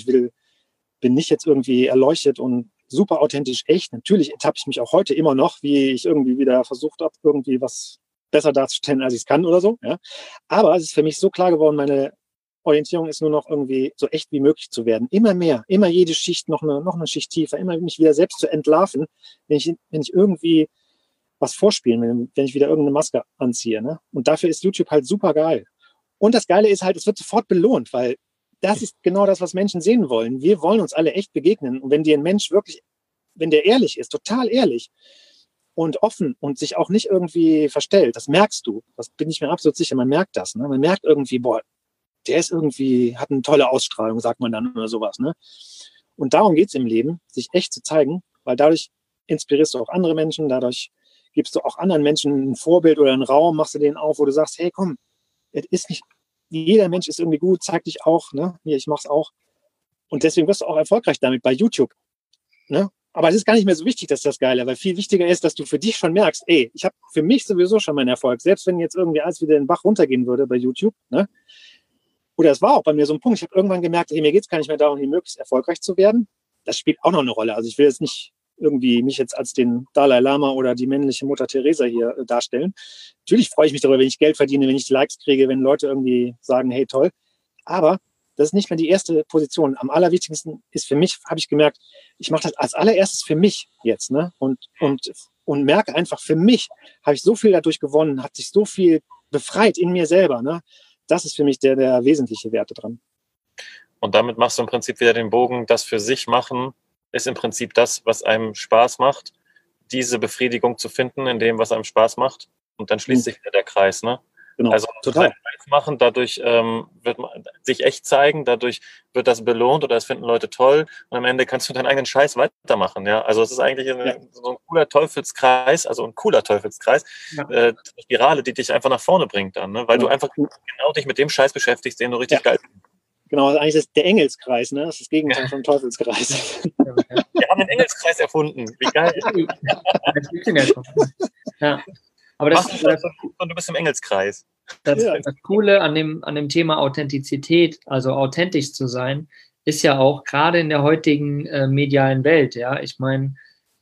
[SPEAKER 4] bin nicht jetzt irgendwie erleuchtet und super authentisch echt. Natürlich ertappe ich mich auch heute immer noch, wie ich irgendwie wieder versucht habe, irgendwie was besser darzustellen, als ich es kann oder so. Ja. Aber es ist für mich so klar geworden, meine Orientierung ist nur noch irgendwie so echt wie möglich zu werden. Immer mehr, immer jede Schicht noch eine Schicht tiefer, immer mich wieder selbst zu entlarven, wenn ich irgendwie was vorspielen will, wenn ich wieder irgendeine Maske anziehe. Ne? Und dafür ist YouTube halt super geil. Und das Geile ist halt, es wird sofort belohnt, weil das ist genau das, was Menschen sehen wollen. Wir wollen uns alle echt begegnen. Und wenn dir ein Mensch wirklich, wenn der ehrlich ist, total ehrlich und offen und sich auch nicht irgendwie verstellt, das merkst du. Das bin ich mir absolut sicher. Man merkt das. Ne? Man merkt irgendwie, der ist irgendwie, hat eine tolle Ausstrahlung, sagt man dann oder sowas. Ne? Und darum geht's im Leben, sich echt zu zeigen, weil dadurch inspirierst du auch andere Menschen, dadurch gibst du auch anderen Menschen ein Vorbild oder einen Raum, machst du denen auf, wo du sagst, hey, komm, es ist nicht, jeder Mensch ist irgendwie gut, zeig dich auch, ne? Hier, ich mach's auch. Und deswegen wirst du auch erfolgreich damit bei YouTube. Ne? Aber es ist gar nicht mehr so wichtig, dass das Geile, weil viel wichtiger ist, dass du für dich schon merkst, ey, ich habe für mich sowieso schon meinen Erfolg. Selbst wenn jetzt irgendwie alles wieder den Bach runtergehen würde bei YouTube, ne? Oder es war auch bei mir so ein Punkt, ich habe irgendwann gemerkt, ey, mir geht's gar nicht mehr darum, hier möglichst erfolgreich zu werden. Das spielt auch noch eine Rolle. Also ich will jetzt nicht irgendwie mich jetzt als den Dalai Lama oder die männliche Mutter Teresa hier darstellen. Natürlich freue ich mich darüber, wenn ich Geld verdiene, wenn ich Likes kriege, wenn Leute irgendwie sagen, hey, toll. Aber das ist nicht mehr die erste Position. Am allerwichtigsten ist für mich, habe ich gemerkt, ich mache das als allererstes für mich jetzt, ne? Und merke einfach, für mich habe ich so viel dadurch gewonnen, hat sich so viel befreit in mir selber, ne? Das ist für mich der wesentliche Werte dran.
[SPEAKER 2] Und damit machst du im Prinzip wieder den Bogen, das für sich machen ist im Prinzip das, was einem Spaß macht, diese Befriedigung zu finden in dem, was einem Spaß macht. Und dann schließt sich wieder der Kreis, ne?
[SPEAKER 4] Genau,
[SPEAKER 2] Also
[SPEAKER 4] total.
[SPEAKER 2] Kreis machen, dadurch wird man sich echt zeigen, dadurch wird das belohnt oder das finden Leute toll und am Ende kannst du deinen eigenen Scheiß weitermachen, ja. Also es ist eigentlich so ein cooler Teufelskreis,
[SPEAKER 3] Ja.
[SPEAKER 2] eine Spirale, die dich einfach nach vorne bringt dann, ne? Weil du einfach genau dich mit dem Scheiß beschäftigst, den du richtig geil findest.
[SPEAKER 4] Genau, also eigentlich ist der Engelskreis, ne? Das ist das Gegenteil vom Teufelskreis.
[SPEAKER 2] Wir haben den Engelskreis erfunden. Wie geil.
[SPEAKER 3] Das gibt's ja schon. Ja. Aber das,
[SPEAKER 2] und du bist im Engelskreis.
[SPEAKER 3] das Coole an dem Thema Authentizität, also authentisch zu sein, ist ja auch gerade in der heutigen medialen Welt, ja. Ich meine,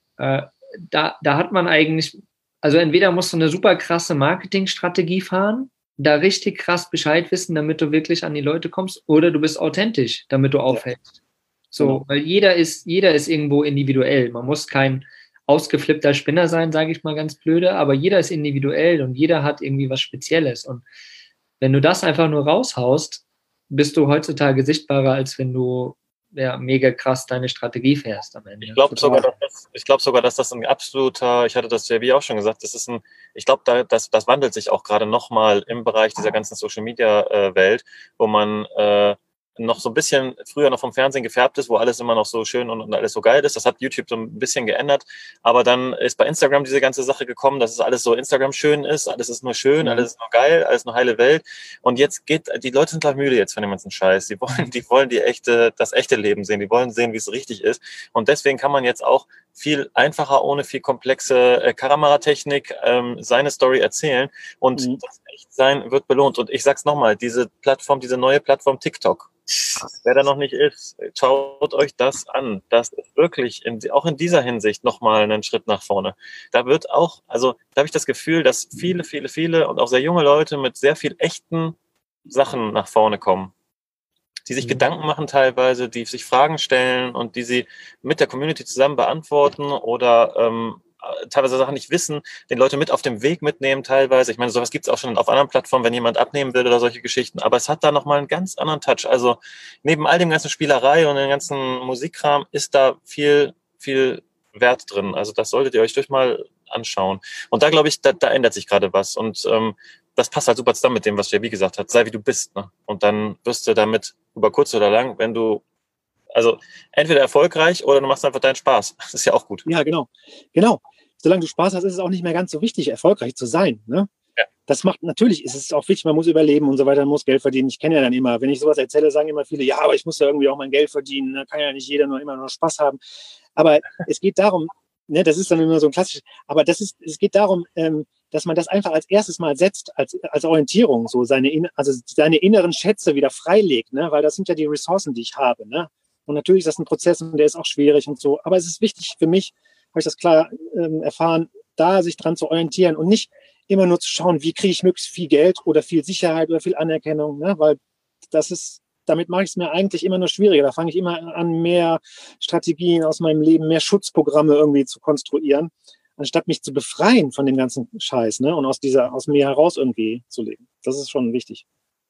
[SPEAKER 3] da hat man eigentlich, also entweder musst du eine super krasse Marketingstrategie fahren, da richtig krass Bescheid wissen, damit du wirklich an die Leute kommst, oder du bist authentisch, damit du auffällst. So,
[SPEAKER 4] Genau.
[SPEAKER 3] weil jeder ist irgendwo individuell. Man muss kein ausgeflippter Spinner sein, sage ich mal ganz blöde, aber jeder ist individuell und jeder hat irgendwie was Spezielles. Und wenn du das einfach nur raushaust, bist du heutzutage sichtbarer, als wenn du mega krass deine Strategie fährst am Ende.
[SPEAKER 2] Ich glaube sogar, dass das ein absoluter, ich hatte das JB auch schon gesagt, ich glaube, das wandelt sich auch gerade nochmal im Bereich dieser ganzen Social-Media-Welt, wo man noch so ein bisschen früher noch vom Fernsehen gefärbt ist, wo alles immer noch so schön und alles so geil ist. Das hat YouTube so ein bisschen geändert. Aber dann ist bei Instagram diese ganze Sache gekommen, dass es alles so Instagram schön ist. Alles ist nur schön, alles ist nur geil, alles nur heile Welt. Und jetzt die Leute sind gleich müde jetzt von dem ganzen Scheiß. Die wollen das echte Leben sehen. Die wollen sehen, wie es richtig ist. Und deswegen kann man jetzt auch viel einfacher, ohne viel komplexe Kameratechnik seine Story erzählen. Und das Echtsein wird belohnt. Und ich sag's nochmal, diese neue Plattform TikTok, wer da noch nicht ist, schaut euch das an. Das ist wirklich auch in dieser Hinsicht nochmal einen Schritt nach vorne. Da wird auch, also da habe ich das Gefühl, dass viele und auch sehr junge Leute mit sehr viel echten Sachen nach vorne kommen. Die sich Gedanken machen teilweise, die sich Fragen stellen und die sie mit der Community zusammen beantworten oder teilweise Sachen nicht wissen, den Leute mit auf dem Weg mitnehmen teilweise. Ich meine, sowas gibt es auch schon auf anderen Plattformen, wenn jemand abnehmen will oder solche Geschichten. Aber es hat da nochmal einen ganz anderen Touch. Also neben all dem ganzen Spielerei und dem ganzen Musikkram ist da viel, viel Wert drin. Also das solltet ihr euch durch mal anschauen. Und da glaube ich, da ändert sich gerade was. Und das passt halt super zusammen mit dem, was JB gesagt hat. Sei wie du bist. Ne? Und dann wirst du damit über kurz oder lang, also entweder erfolgreich oder du machst einfach deinen Spaß. Das ist ja auch gut.
[SPEAKER 4] Ja, genau. Solange du Spaß hast, ist es auch nicht mehr ganz so wichtig, erfolgreich zu sein. Ne?
[SPEAKER 2] Ja.
[SPEAKER 4] Natürlich ist es auch wichtig, man muss überleben und so weiter, man muss Geld verdienen. Ich kenne ja dann immer, wenn ich sowas erzähle, sagen immer viele, ja, aber ich muss ja irgendwie auch mein Geld verdienen. Da kann ja nicht jeder immer nur Spaß haben. Aber es geht darum, ne, das ist dann immer so ein klassisches, aber es geht darum, dass man das einfach als erstes mal setzt, als Orientierung, so seine inneren Schätze wieder freilegt, ne? Weil das sind ja die Ressourcen, die ich habe. Ne? Und natürlich ist das ein Prozess und der ist auch schwierig und so. Aber es ist wichtig für mich, habe ich das klar erfahren, da sich dran zu orientieren und nicht immer nur zu schauen, wie kriege ich möglichst viel Geld oder viel Sicherheit oder viel Anerkennung, ne? Weil damit mache ich es mir eigentlich immer nur schwieriger. Da fange ich immer an, mehr Strategien aus meinem Leben, mehr Schutzprogramme irgendwie zu konstruieren, anstatt mich zu befreien von dem ganzen Scheiß, ne? Und aus mir heraus irgendwie zu leben. Das ist schon wichtig.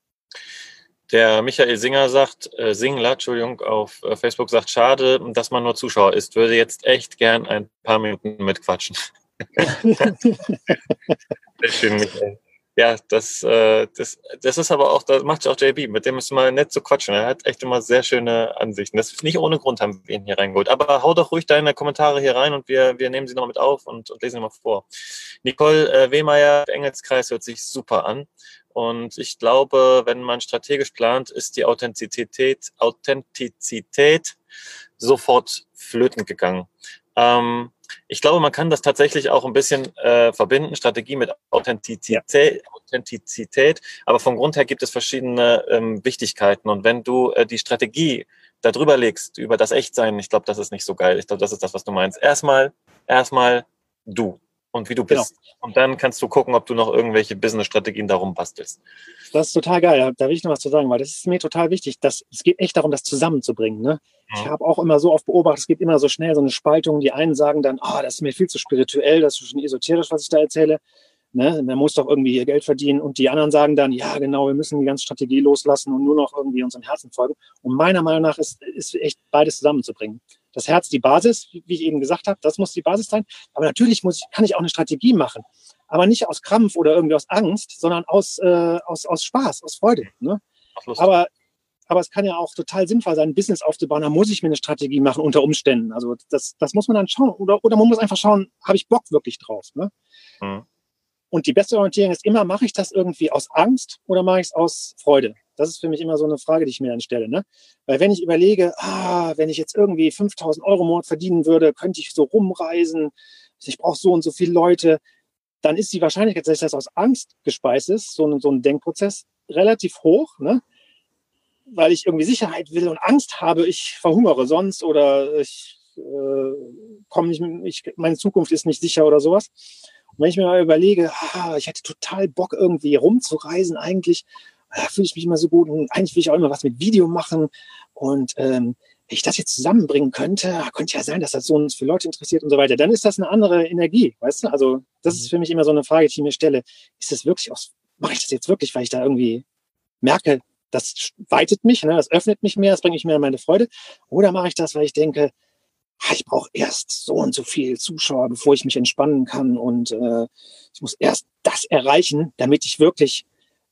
[SPEAKER 2] Der Michael Singler, auf Facebook sagt, schade, dass man nur Zuschauer ist. Würde jetzt echt gern ein paar Minuten mitquatschen. Sehr schön, Michael. Ja, das ist aber auch, das macht auch JB. Mit dem ist mal nett zu quatschen. Er hat echt immer sehr schöne Ansichten. Das ist nicht ohne Grund, haben wir ihn hier reingeholt. Aber hau doch ruhig deine Kommentare hier rein und wir nehmen sie noch mit auf und lesen sie mal vor. Nicole Wehmeier, der Engelskreis hört sich super an. Und ich glaube, wenn man strategisch plant, ist die Authentizität sofort flöten gegangen. Ich glaube, man kann das tatsächlich auch ein bisschen verbinden, Strategie mit Authentizität, aber vom Grund her gibt es verschiedene Wichtigkeiten. Und wenn du die Strategie da drüber legst, über das Echtsein, ich glaube, das ist nicht so geil. Ich glaube, das ist das, was du meinst. Erstmal du und wie du bist. Genau. Und dann kannst du gucken, ob du noch irgendwelche Business-Strategien darum bastelst.
[SPEAKER 4] Das ist total geil. Da will ich noch was zu sagen, weil das ist mir total wichtig. Es geht echt darum, das zusammenzubringen. Ne? Ich habe auch immer so oft beobachtet, es gibt immer so schnell so eine Spaltung. Die einen sagen dann, das ist mir viel zu spirituell, das ist schon esoterisch, was ich da erzähle. Ne? Man muss doch irgendwie ihr Geld verdienen. Und die anderen sagen dann, ja genau, wir müssen die ganze Strategie loslassen und nur noch irgendwie unserem Herzen folgen. Und meiner Meinung nach ist echt beides zusammenzubringen. Das Herz, die Basis, wie ich eben gesagt habe, das muss die Basis sein. Aber natürlich kann ich auch eine Strategie machen. aber nicht aus Krampf oder irgendwie aus Angst, sondern aus Spaß, aus Freude. Ne? Aber es kann ja auch total sinnvoll sein, ein Business aufzubauen. Da muss ich mir eine Strategie machen unter Umständen. Also das muss man dann schauen. Oder man muss einfach schauen, habe ich Bock wirklich drauf? Ne? Mhm. Und die beste Orientierung ist immer, mache ich das irgendwie aus Angst oder mache ich es aus Freude? Das ist für mich immer so eine Frage, die ich mir dann stelle. Ne? Weil wenn ich überlege, wenn ich jetzt irgendwie 5.000 Euro im Monat verdienen würde, könnte ich so rumreisen, ich brauche so und so viele Leute, dann ist die Wahrscheinlichkeit, dass das aus Angst gespeist ist, so ein Denkprozess, relativ hoch, ne? Weil ich irgendwie Sicherheit will und Angst habe, ich verhungere sonst oder ich meine Zukunft ist nicht sicher oder sowas. Und wenn ich mir mal überlege, ich hätte total Bock irgendwie rumzureisen eigentlich, fühle ich mich immer so gut und eigentlich will ich auch immer was mit Video machen und wenn ich das jetzt zusammenbringen könnte ja sein, dass das so uns für Leute interessiert und so weiter, dann ist das eine andere Energie, weißt du? Also das ist für mich immer so eine Frage, die ich mir stelle, mache ich das jetzt wirklich, weil ich da irgendwie merke, das weitet mich, ne? Das öffnet mich mehr, das bringt mich mehr in meine Freude. Oder mache ich das, weil ich denke, ich brauche erst so und so viel Zuschauer, bevor ich mich entspannen kann und ich muss erst das erreichen, damit ich wirklich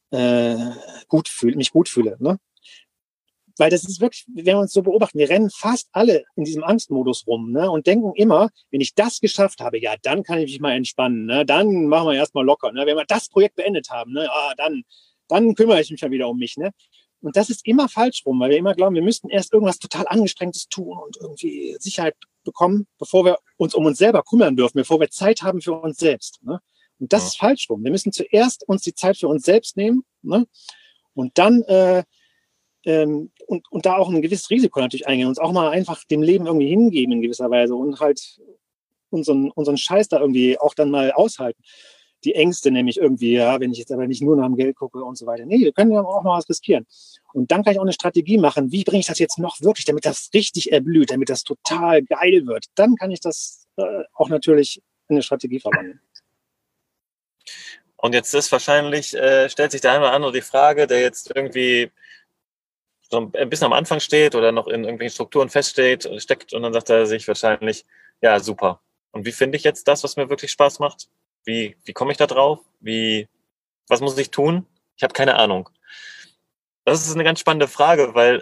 [SPEAKER 4] mich gut fühle. Ne? Weil das ist wirklich, wenn wir uns so beobachten, wir rennen fast alle in diesem Angstmodus rum, ne? Und denken immer, wenn ich das geschafft habe, ja, dann kann ich mich mal entspannen, ne? Dann machen wir erstmal locker. Ne? Wenn wir das Projekt beendet haben, ne? Dann kümmere ich mich ja wieder um mich. Ne? Und das ist immer falsch rum, weil wir immer glauben, wir müssten erst irgendwas total Angestrengtes tun und irgendwie Sicherheit bekommen, bevor wir uns um uns selber kümmern dürfen, bevor wir Zeit haben für uns selbst. Ne? Und das ist falsch rum. Wir müssen zuerst uns die Zeit für uns selbst nehmen, ne? Und dann und da auch ein gewisses Risiko natürlich eingehen, uns auch mal einfach dem Leben irgendwie hingeben in gewisser Weise und halt unseren Scheiß da irgendwie auch dann mal aushalten. Die Ängste nämlich irgendwie, wenn ich jetzt aber nicht nur nach dem Geld gucke und so weiter. Nee, wir können ja auch mal was riskieren. Und dann kann ich auch eine Strategie machen, wie bringe ich das jetzt noch wirklich, damit das richtig erblüht, damit das total geil wird. Dann kann ich das auch natürlich in eine Strategie verwandeln.
[SPEAKER 2] Und jetzt ist wahrscheinlich, stellt sich der eine oder andere die Frage, der jetzt irgendwie so ein bisschen am Anfang steht oder noch in irgendwelchen Strukturen steckt und dann sagt er sich wahrscheinlich, ja, super. Und wie finde ich jetzt das, was mir wirklich Spaß macht? Wie komme ich da drauf? Was muss ich tun? Ich habe keine Ahnung. Das ist eine ganz spannende Frage, weil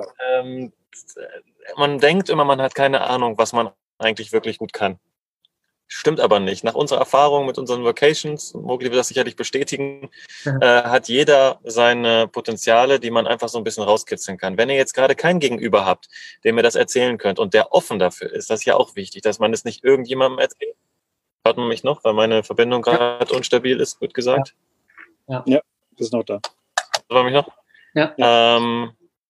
[SPEAKER 2] man denkt immer, man hat keine Ahnung, was man eigentlich wirklich gut kann. Stimmt aber nicht. Nach unserer Erfahrung mit unseren Vocations, Mogli wird das sicherlich bestätigen, hat jeder seine Potenziale, die man einfach so ein bisschen rauskitzeln kann. Wenn ihr jetzt gerade kein Gegenüber habt, dem ihr das erzählen könnt und der offen dafür ist, das ist ja auch wichtig, dass man es nicht irgendjemandem erzählt. Hört man mich noch, weil meine Verbindung gerade unstabil ist, gut gesagt?
[SPEAKER 4] Ja, ist noch da.
[SPEAKER 2] Hört man mich noch?
[SPEAKER 3] Ja.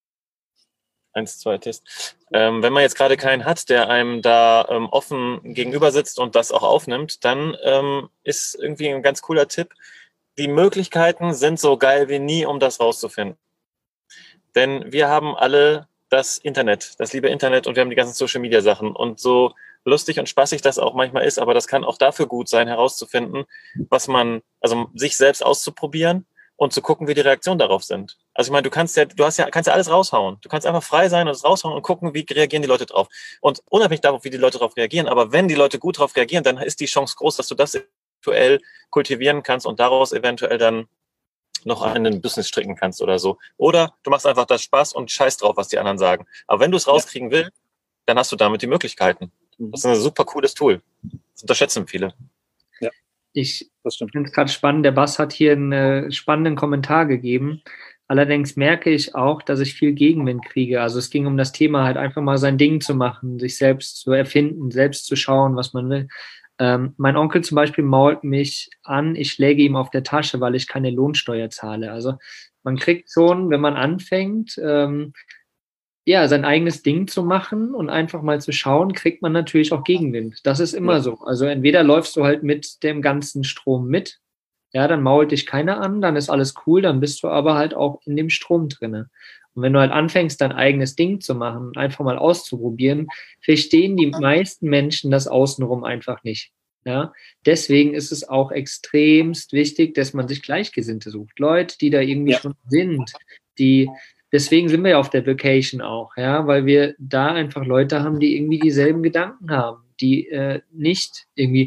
[SPEAKER 2] 1, 2, Test. Wenn man jetzt gerade keinen hat, der einem da offen gegenüber sitzt und das auch aufnimmt, dann ist irgendwie ein ganz cooler Tipp. Die Möglichkeiten sind so geil wie nie, um das rauszufinden. Denn wir haben alle das Internet, das liebe Internet, und wir haben die ganzen Social-Media-Sachen. Und so lustig und spaßig das auch manchmal ist, aber das kann auch dafür gut sein, herauszufinden, also sich selbst auszuprobieren und zu gucken, wie die Reaktionen darauf sind. Also ich meine, du kannst ja alles raushauen. Du kannst einfach frei sein und es raushauen und gucken, wie reagieren die Leute drauf. Und unabhängig davon, wie die Leute darauf reagieren, aber wenn die Leute gut darauf reagieren, dann ist die Chance groß, dass du das eventuell kultivieren kannst und daraus eventuell dann noch einen Business stricken kannst oder so. Oder du machst einfach das Spaß und scheiß drauf, was die anderen sagen. Aber wenn du es rauskriegen willst, dann hast du damit die Möglichkeiten. Das ist ein super cooles Tool. Das unterschätzen viele.
[SPEAKER 3] Ja, ich finde es gerade spannend. Der Bas hat hier einen spannenden Kommentar gegeben. Allerdings merke ich auch, dass ich viel Gegenwind kriege. Also es ging um das Thema, halt einfach mal sein Ding zu machen, sich selbst zu erfinden, selbst zu schauen, was man will. Mein Onkel zum Beispiel mault mich an, ich schläge ihm auf der Tasche, weil ich keine Lohnsteuer zahle. Also man kriegt schon, wenn man anfängt, sein eigenes Ding zu machen und einfach mal zu schauen, kriegt man natürlich auch Gegenwind. Das ist immer so. Also entweder läufst du halt mit dem ganzen Strom mit, ja, dann mault dich keiner an, dann ist alles cool, dann bist du aber halt auch in dem Strom drinne. Und wenn du halt anfängst, dein eigenes Ding zu machen, einfach mal auszuprobieren, verstehen die meisten Menschen das außenrum einfach nicht. Ja, deswegen ist es auch extremst wichtig, dass man sich Gleichgesinnte sucht. Leute, die da irgendwie schon sind, deswegen sind wir ja auf der Vacation auch, ja, weil wir da einfach Leute haben, die irgendwie dieselben Gedanken haben, die nicht irgendwie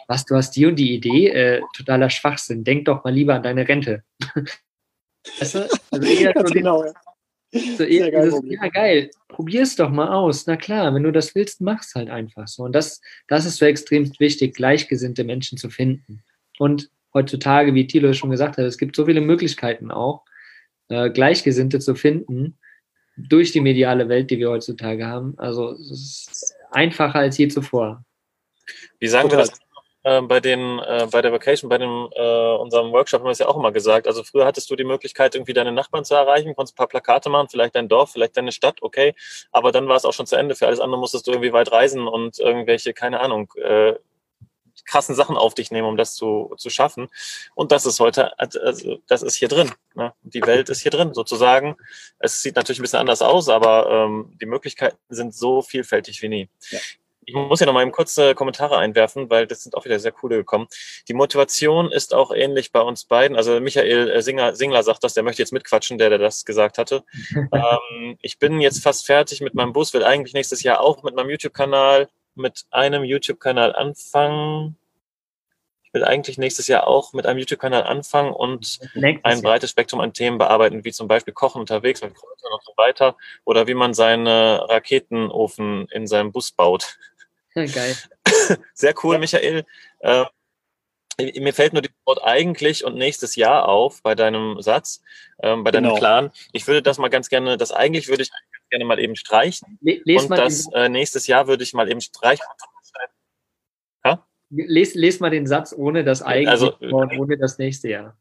[SPEAKER 3] was, du hast die und die Idee, totaler Schwachsinn, denk doch mal lieber an deine Rente. Weißt du? Also eher
[SPEAKER 4] Ganz
[SPEAKER 3] so
[SPEAKER 4] genau, ja.
[SPEAKER 3] so
[SPEAKER 4] Sehr geil,
[SPEAKER 3] dieses, ja geil, probier's doch mal aus. Na klar, wenn du das willst, mach's halt einfach so. Und das ist so extrem wichtig, gleichgesinnte Menschen zu finden. Und heutzutage, wie Thilo schon gesagt hat, es gibt so viele Möglichkeiten auch, Gleichgesinnte zu finden durch die mediale Welt, die wir heutzutage haben. Also es ist einfacher als je zuvor.
[SPEAKER 2] Wie sagen wir das? Bei der Vacation, unserem Workshop haben wir es ja auch immer gesagt. Also früher hattest du die Möglichkeit, irgendwie deine Nachbarn zu erreichen, konntest ein paar Plakate machen, vielleicht dein Dorf, vielleicht deine Stadt, okay. Aber dann war es auch schon zu Ende. Für alles andere musstest du irgendwie weit reisen und irgendwelche, keine Ahnung, krassen Sachen auf dich nehmen, um das zu schaffen. Und das ist heute, also das ist hier drin. Ne? Die Welt ist hier drin, sozusagen. Es sieht natürlich ein bisschen anders aus, aber die Möglichkeiten sind so vielfältig wie nie. Ja. Ich muss hier noch mal eben kurze Kommentare einwerfen, weil das sind auch wieder sehr coole gekommen. Die Motivation ist auch ähnlich bei uns beiden. Also Michael Singler sagt das, der möchte jetzt mitquatschen, der das gesagt hatte. Ich bin jetzt fast fertig mit meinem Bus, will eigentlich nächstes Jahr auch mit einem YouTube-Kanal anfangen. Ich will eigentlich nächstes Jahr auch mit einem YouTube-Kanal anfangen und ein breites Spektrum an Themen bearbeiten, wie zum Beispiel Kochen unterwegs mit Kräutern und so weiter oder wie man seinen Raketenofen in seinem Bus baut.
[SPEAKER 3] Geil.
[SPEAKER 2] Sehr cool, Michael. Mir fällt nur das Wort eigentlich und nächstes Jahr auf bei deinem Satz, bei deinem Plan. Ich würde das mal ganz gerne, das eigentlich würde ich ganz gerne mal eben streichen. Und das nächstes Jahr würde ich mal eben streichen. Ha?
[SPEAKER 3] Les mal den Satz ohne das eigentlich und ohne das nächste Jahr.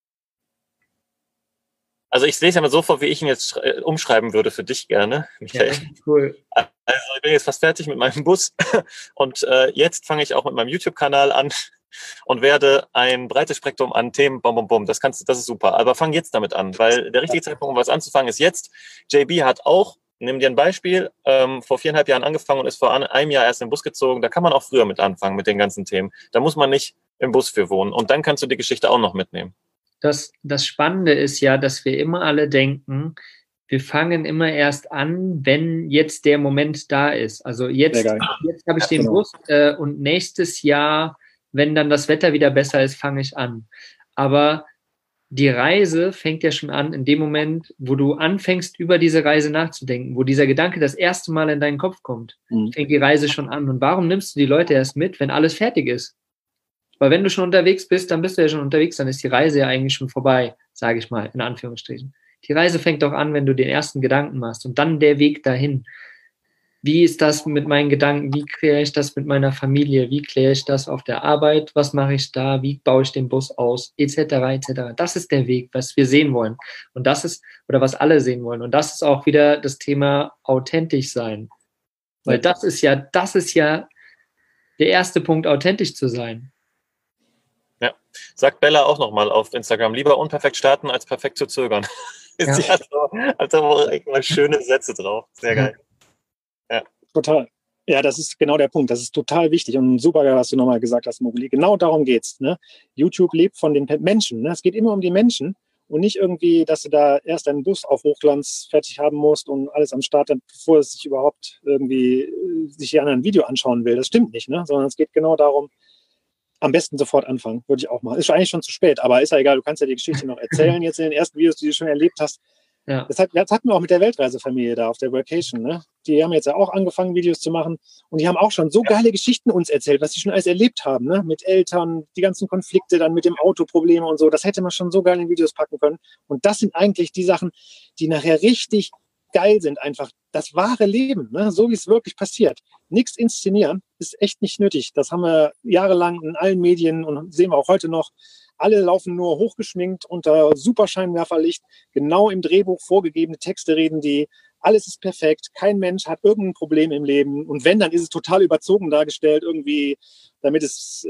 [SPEAKER 2] Also ich lese ja mal so vor, wie ich ihn jetzt umschreiben würde für dich gerne, Michael. Ja, cool. Also ich bin jetzt fast fertig mit meinem Bus und jetzt fange ich auch mit meinem YouTube-Kanal an und werde ein breites Spektrum an Themen, das ist super. Aber fang jetzt damit an, weil der richtige Zeitpunkt, um was anzufangen, ist jetzt. JB hat auch, nimm dir ein Beispiel, vor 4,5 Jahren angefangen und ist vor einem Jahr erst in den Bus gezogen. Da kann man auch früher mit anfangen mit den ganzen Themen. Da muss man nicht im Bus für wohnen. Und dann kannst du die Geschichte auch noch mitnehmen.
[SPEAKER 3] Das Spannende ist ja, dass wir immer alle denken, wir fangen immer erst an, wenn jetzt der Moment da ist. Also jetzt habe ich den Bus und nächstes Jahr, wenn dann das Wetter wieder besser ist, fange ich an. Aber die Reise fängt ja schon an in dem Moment, wo du anfängst, über diese Reise nachzudenken, wo dieser Gedanke das erste Mal in deinen Kopf kommt, fängt die Reise schon an. Und warum nimmst du die Leute erst mit, wenn alles fertig ist? Weil wenn du schon unterwegs bist, dann bist du ja schon unterwegs, dann ist die Reise ja eigentlich schon vorbei, sage ich mal, in Anführungsstrichen. Die Reise fängt doch an, wenn du den ersten Gedanken machst und dann der Weg dahin. Wie ist das mit meinen Gedanken? Wie kläre ich das mit meiner Familie? Wie kläre ich das auf der Arbeit? Was mache ich da? Wie baue ich den Bus aus? Etc. etc. Das ist der Weg, was wir sehen wollen. Und das ist, oder was alle sehen wollen. Und das ist auch wieder das Thema authentisch sein. Weil das ist ja der erste Punkt, authentisch zu sein.
[SPEAKER 2] Ja, sagt Bella auch nochmal auf Instagram, lieber unperfekt starten, als perfekt zu zögern. Ja. Sie hat so mal schöne Sätze drauf. Sehr geil.
[SPEAKER 4] Ja. Total. Ja, das ist genau der Punkt. Das ist total wichtig und super, was du nochmal gesagt hast, Moguli. Genau darum geht's. Ne? YouTube lebt von den Menschen. Ne? Es geht immer um die Menschen und nicht irgendwie, dass du da erst deinen Bus auf Hochglanz fertig haben musst und alles am Start, bevor es sich überhaupt irgendwie sich die anderen ein Video anschauen will. Das stimmt nicht, ne? Sondern es geht genau darum, am besten sofort anfangen, würde ich auch machen. Ist eigentlich schon zu spät, aber ist ja egal, du kannst ja die Geschichte noch erzählen, jetzt in den ersten Videos, die du schon erlebt hast. Ja. Das hatten wir auch mit der Weltreisefamilie da auf der Vacation. Ne? Die haben jetzt ja auch angefangen, Videos zu machen und die haben auch schon so geile Geschichten uns erzählt, was sie schon alles erlebt haben, ne? Mit Eltern, die ganzen Konflikte, dann mit dem Autoprobleme und so. Das hätte man schon so geil in Videos packen können. Und das sind eigentlich die Sachen, die nachher richtig geil sind, einfach das wahre Leben, ne? So wie es wirklich passiert. Nichts inszenieren ist echt nicht nötig. Das haben wir jahrelang in allen Medien und sehen wir auch heute noch. Alle laufen nur hochgeschminkt unter super Scheinwerferlicht, genau im Drehbuch vorgegebene Texte reden die. Alles ist perfekt, kein Mensch hat irgendein Problem im Leben und wenn, dann ist es total überzogen dargestellt, irgendwie, damit es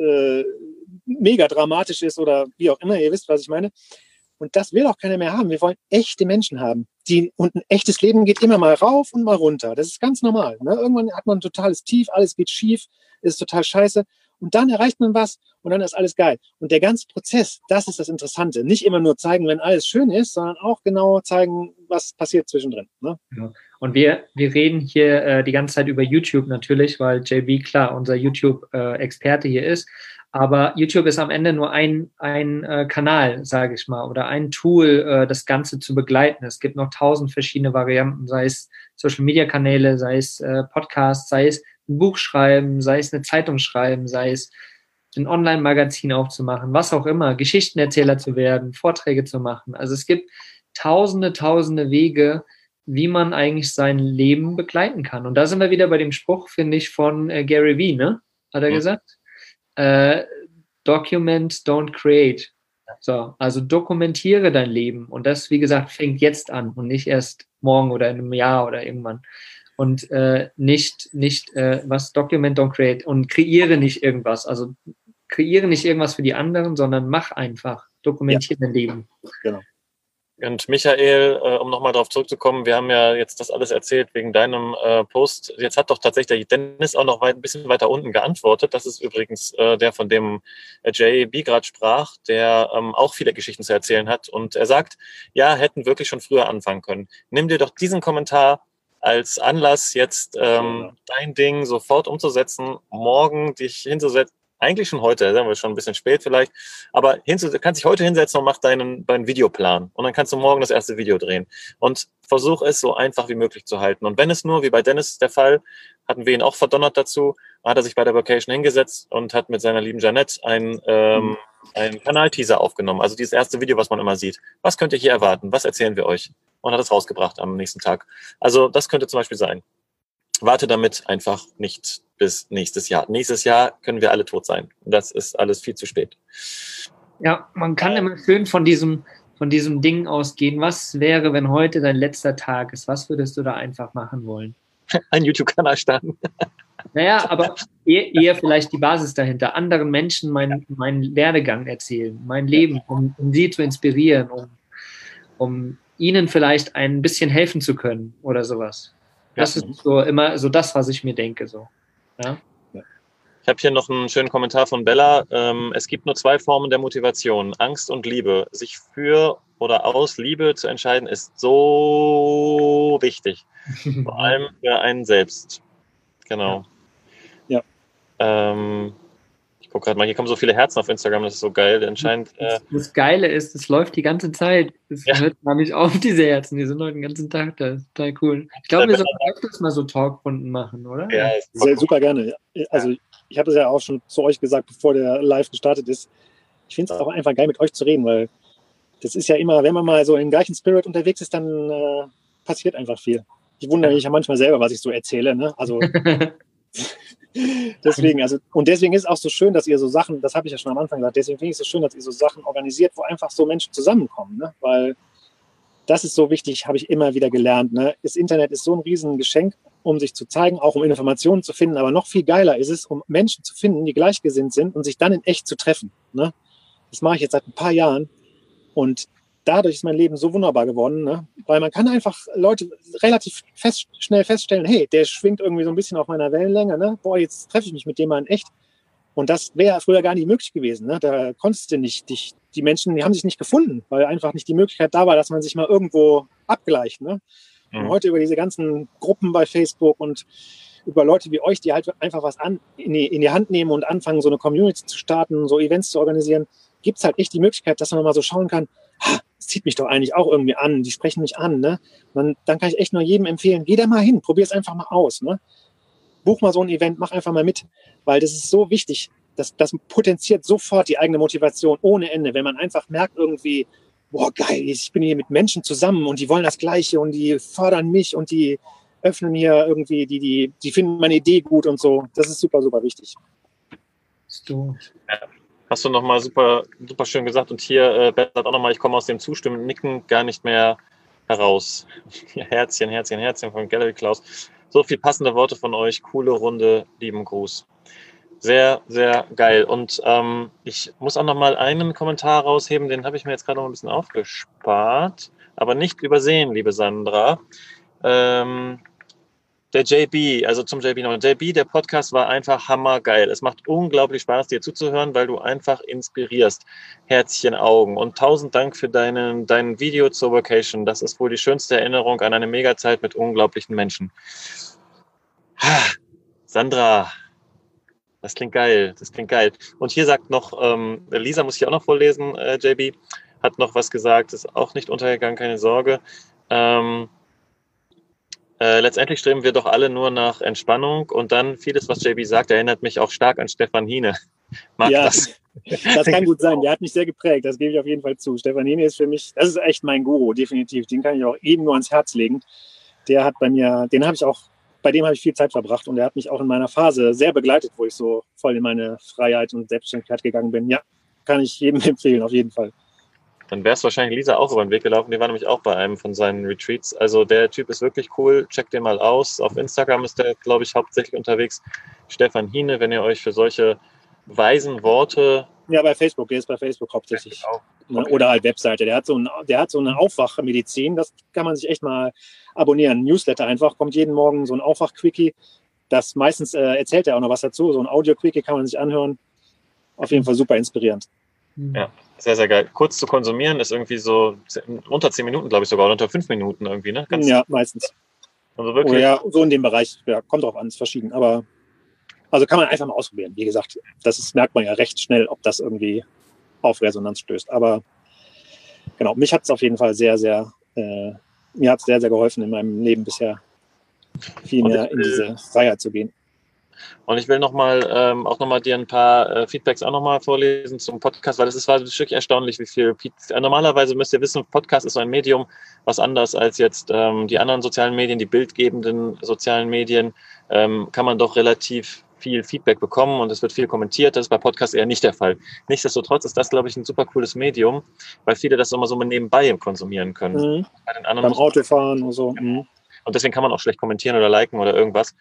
[SPEAKER 4] mega dramatisch ist oder wie auch immer, ihr wisst, was ich meine. Und das will auch keiner mehr haben. Wir wollen echte Menschen haben. Und ein echtes Leben geht immer mal rauf und mal runter. Das ist ganz normal. Ne? Irgendwann hat man ein totales Tief, alles geht schief, ist total scheiße. Und dann erreicht man was und dann ist alles geil. Und der ganze Prozess, das ist das Interessante. Nicht immer nur zeigen, wenn alles schön ist, sondern auch genau zeigen, was passiert zwischendrin. Ne?
[SPEAKER 3] Ja. Und wir reden hier die ganze Zeit über YouTube natürlich, weil JB, klar, unser YouTube-Experte hier ist. Aber YouTube ist am Ende nur ein Kanal, sage ich mal, oder ein Tool, das Ganze zu begleiten. Es gibt noch 1000 verschiedene Varianten, sei es Social-Media-Kanäle, sei es Podcasts, sei es ein Buch schreiben, sei es eine Zeitung schreiben, sei es ein Online-Magazin aufzumachen, was auch immer, Geschichtenerzähler zu werden, Vorträge zu machen. Also es gibt tausende Wege, wie man eigentlich sein Leben begleiten kann. Und da sind wir wieder bei dem Spruch, finde ich, von Gary Vee, ne? Hat er gesagt? Document, don't create. So, also dokumentiere dein Leben. Und das, wie gesagt, fängt jetzt an und nicht erst morgen oder in einem Jahr oder irgendwann. Und nicht was document, don't create. Und kreiere nicht irgendwas. Also kreiere nicht irgendwas für die anderen, sondern mach einfach. Dokumentiere dein Leben.
[SPEAKER 4] Genau.
[SPEAKER 2] Und Michael, um nochmal darauf zurückzukommen, wir haben ja jetzt das alles erzählt wegen deinem Post. Jetzt hat doch tatsächlich Dennis auch noch ein bisschen weiter unten geantwortet. Das ist übrigens der, von dem JB gerade sprach, der auch viele Geschichten zu erzählen hat. Und er sagt, ja, hätten wirklich schon früher anfangen können. Nimm dir doch diesen Kommentar als Anlass, jetzt dein Ding sofort umzusetzen, morgen dich hinzusetzen. Eigentlich schon heute, sagen wir schon ein bisschen spät vielleicht, aber kannst dich heute hinsetzen und mach deinen Videoplan und dann kannst du morgen das erste Video drehen und versuch es so einfach wie möglich zu halten. Und wenn es nur, wie bei Dennis der Fall, hatten wir ihn auch verdonnert dazu, hat er sich bei der Vacation hingesetzt und hat mit seiner lieben Jeanette einen Kanalteaser aufgenommen, also dieses erste Video, was man immer sieht. Was könnt ihr hier erwarten? Was erzählen wir euch? Und hat es rausgebracht am nächsten Tag. Also das könnte zum Beispiel sein. Warte damit einfach nicht bis nächstes Jahr. Nächstes Jahr können wir alle tot sein. Das ist alles viel zu spät.
[SPEAKER 3] Ja, man kann immer schön von diesem Ding ausgehen. Was wäre, wenn heute dein letzter Tag ist? Was würdest du da einfach machen wollen?
[SPEAKER 2] Ein YouTube-Kanal starten.
[SPEAKER 3] Naja, aber eher vielleicht die Basis dahinter. Anderen Menschen meinen Werdegang erzählen, mein Leben, um sie zu inspirieren, um ihnen vielleicht ein bisschen helfen zu können oder sowas. Das ist so immer so das, was ich mir denke. So. Ja?
[SPEAKER 2] Ich habe hier noch einen schönen Kommentar von Bella. Es gibt nur 2 Formen der Motivation, Angst und Liebe. Sich für oder aus Liebe zu entscheiden, ist so wichtig. Vor allem für einen selbst. Genau.
[SPEAKER 4] Ja.
[SPEAKER 2] Ich gucke gerade mal, hier kommen so viele Herzen auf Instagram, das ist so geil. Anscheinend,
[SPEAKER 3] das Geile ist, es läuft die ganze Zeit. Es hört gar nicht auf, diese Herzen. Die sind heute den ganzen Tag da. Das ist total cool. Ich glaube, wir sollten öfters mal so Talkrunden machen, oder?
[SPEAKER 2] Ja,
[SPEAKER 4] super gerne. Also ich habe es ja auch schon zu euch gesagt, bevor der Live gestartet ist. Ich finde es auch einfach geil, mit euch zu reden, weil das ist ja immer, wenn man mal so im gleichen Spirit unterwegs ist, dann passiert einfach viel. Ich wundere mich ja manchmal selber, was ich so erzähle. Ne? Also deswegen ist es auch so schön, dass ihr so Sachen, das habe ich ja schon am Anfang gesagt, deswegen finde ich es so schön, dass ihr so Sachen organisiert, wo einfach so Menschen zusammenkommen, ne? Weil das ist so wichtig, habe ich immer wieder gelernt. Ne? Das Internet ist so ein Riesengeschenk, um sich zu zeigen, auch um Informationen zu finden, aber noch viel geiler ist es, um Menschen zu finden, die gleichgesinnt sind und sich dann in echt zu treffen. Ne? Das mache ich jetzt seit ein paar Jahren und dadurch ist mein Leben so wunderbar geworden, ne? Weil man kann einfach Leute relativ schnell feststellen, hey, der schwingt irgendwie so ein bisschen auf meiner Wellenlänge, ne? Boah, jetzt treffe ich mich mit dem mal in echt. Und das wäre früher gar nicht möglich gewesen. Ne? Da konntest du nicht, die Menschen, die haben sich nicht gefunden, weil einfach nicht die Möglichkeit da war, dass man sich mal irgendwo abgleicht. Ne? Und heute über diese ganzen Gruppen bei Facebook und über Leute wie euch, die halt einfach was in die Hand nehmen und anfangen, so eine Community zu starten, so Events zu organisieren, gibt es halt echt die Möglichkeit, dass man mal so schauen kann, das zieht mich doch eigentlich auch irgendwie an, die sprechen mich an. Ne? Dann kann ich echt nur jedem empfehlen, geh da mal hin, probier es einfach mal aus. Ne? Buch mal so ein Event, mach einfach mal mit, weil das ist so wichtig, das potenziert sofort die eigene Motivation ohne Ende, wenn man einfach merkt irgendwie, boah geil, ich bin hier mit Menschen zusammen und die wollen das Gleiche und die fördern mich und die öffnen hier irgendwie, die finden meine Idee gut und so. Das ist super, super wichtig.
[SPEAKER 2] Hast du nochmal super, super schön gesagt und hier Bert sagt auch nochmal, ich komme aus dem Zustimmen, Nicken gar nicht mehr heraus. Herzchen, Herzchen, Herzchen von Gallery Klaus. So viel passende Worte von euch, coole Runde, lieben Gruß. Sehr, sehr geil. Und ich muss auch noch mal einen Kommentar rausheben, den habe ich mir jetzt gerade noch ein bisschen aufgespart, aber nicht übersehen, liebe Sandra. Der JB, also zum JB noch. JB, der Podcast war einfach hammergeil. Es macht unglaublich Spaß, dir zuzuhören, weil du einfach inspirierst. Herzchen, Augen. Und 1000 Dank für dein Video zur Vacation. Das ist wohl die schönste Erinnerung an eine Megazeit mit unglaublichen Menschen. Sandra, Das klingt geil, das klingt geil. Und hier sagt noch, Lisa muss ich auch noch vorlesen, JB, hat noch was gesagt, ist auch nicht untergegangen, keine Sorge. Letztendlich streben wir doch alle nur nach Entspannung und dann vieles, was JB sagt, erinnert mich auch stark an Stefan Hine. Mag
[SPEAKER 4] Ja,
[SPEAKER 2] das?
[SPEAKER 4] das kann gut sein. Der hat mich sehr geprägt, das gebe ich auf jeden Fall zu. Stefan Hine ist für mich, das ist echt mein Guru, definitiv. Den kann ich auch eben nur ans Herz legen. Der hat bei mir, bei dem habe ich viel Zeit verbracht und der hat mich auch in meiner Phase sehr begleitet, wo ich so voll in meine Freiheit und Selbstständigkeit gegangen bin. Ja, kann ich jedem empfehlen, auf jeden Fall.
[SPEAKER 2] Dann wär's wahrscheinlich Lisa auch über den Weg gelaufen. Die war nämlich auch bei einem von seinen Retreats. Also der Typ ist wirklich cool. Checkt den mal aus. Auf Instagram ist der, glaube ich, hauptsächlich unterwegs. Stefan Hine, wenn ihr euch für solche weisen Worte...
[SPEAKER 4] Ja, bei Facebook. Der ist bei Facebook hauptsächlich. Okay. Oder halt Webseite. Der hat so eine Aufwachmedizin. Das kann man sich echt mal abonnieren. Newsletter einfach. Kommt jeden Morgen so ein Aufwach-Quickie. Das meistens erzählt er auch noch was dazu. So ein Audio-Quickie kann man sich anhören. Auf jeden Fall super inspirierend.
[SPEAKER 2] Ja, sehr, sehr geil. Kurz zu konsumieren ist irgendwie so unter 10 Minuten, glaube ich sogar, oder unter 5 Minuten irgendwie, ne?
[SPEAKER 4] Ja, meistens.
[SPEAKER 2] Also wirklich.
[SPEAKER 4] Oder ja, so in dem Bereich. Ja, kommt drauf an, ist verschieden. Aber also kann man einfach mal ausprobieren. Wie gesagt, merkt man ja recht schnell, ob das irgendwie auf Resonanz stößt. Aber genau, mich hat es auf jeden Fall sehr, sehr geholfen in meinem Leben bisher, viel mehr in diese Freiheit zu gehen.
[SPEAKER 2] Und ich will auch nochmal dir ein paar Feedbacks auch nochmal vorlesen zum Podcast, weil war wirklich erstaunlich, wie viel. Normalerweise müsst ihr wissen, Podcast ist so ein Medium, was anders als jetzt die anderen sozialen Medien, die bildgebenden sozialen Medien, kann man doch relativ viel Feedback bekommen und es wird viel kommentiert. Das ist bei Podcasts eher nicht der Fall. Nichtsdestotrotz ist das, glaube ich, ein super cooles Medium, weil viele das immer so nebenbei konsumieren können. Bei den anderen
[SPEAKER 4] beim Autofahren und so.
[SPEAKER 2] Und deswegen kann man auch schlecht kommentieren oder liken oder irgendwas.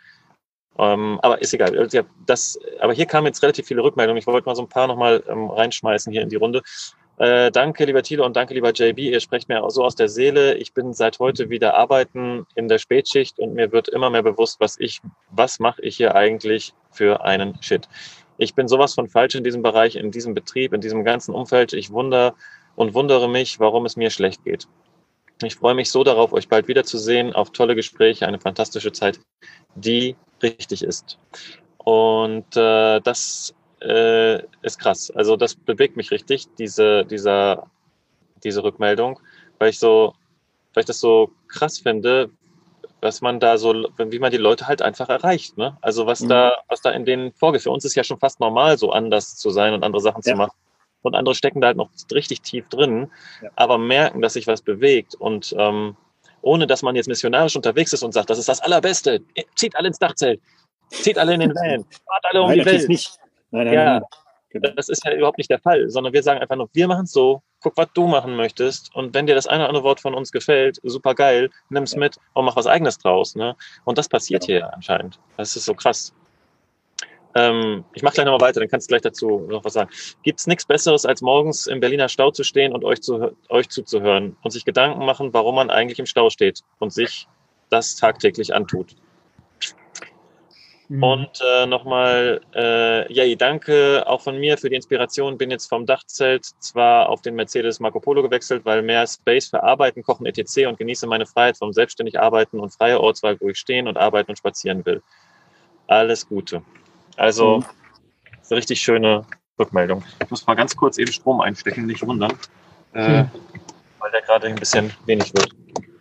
[SPEAKER 2] Aber ist egal. Aber hier kamen jetzt relativ viele Rückmeldungen. Ich wollte mal so ein paar nochmal reinschmeißen hier in die Runde. Danke, lieber Thilo, und danke, lieber JB. Ihr sprecht mir auch so aus der Seele. Ich bin seit heute wieder arbeiten in der Spätschicht und mir wird immer mehr bewusst, was mache ich hier eigentlich für einen Shit. Ich bin sowas von falsch in diesem Bereich, in diesem Betrieb, in diesem ganzen Umfeld. Ich wundere mich, warum es mir schlecht geht. Ich freue mich so darauf, euch bald wiederzusehen, auf tolle Gespräche, eine fantastische Zeit, die richtig ist. Und das ist krass. Also das bewegt mich richtig, diese Rückmeldung, weil ich das so krass finde, was man da so, wie man die Leute halt einfach erreicht, ne? Also was da in denen vorgeht. Für uns ist ja schon fast normal, so anders zu sein und andere Sachen zu machen. Und andere stecken da halt noch richtig tief drin, aber merken, dass sich was bewegt. Und ohne, dass man jetzt missionarisch unterwegs ist und sagt, das ist das Allerbeste, zieht alle ins Dachzelt, zieht alle in den Van, fahrt alle um die Welt.
[SPEAKER 4] Nicht. Nein.
[SPEAKER 2] Genau. Das ist ja überhaupt nicht der Fall, sondern wir sagen einfach nur, wir machen es so, guck, was du machen möchtest. Und wenn dir das eine oder andere Wort von uns gefällt, super geil, nimm's mit und mach was Eigenes draus. Ne? Und das passiert hier anscheinend. Das ist so krass. Ich mache gleich nochmal weiter, dann kannst du gleich dazu noch was sagen. Gibt es nichts Besseres, als morgens im Berliner Stau zu stehen und euch zuzuhören und sich Gedanken machen, warum man eigentlich im Stau steht und sich das tagtäglich antut? Und nochmal, danke auch von mir für die Inspiration. Bin jetzt vom Dachzelt zwar auf den Mercedes Marco Polo gewechselt, weil mehr Space für Arbeiten, Kochen, etc. und genieße meine Freiheit vom selbstständig Arbeiten und freie Ortswahl, wo ich stehen und arbeiten und spazieren will. Alles Gute. Also, das ist eine richtig schöne Rückmeldung. Ich muss mal ganz kurz eben Strom einstecken, nicht wundern, weil der gerade ein bisschen wenig wird.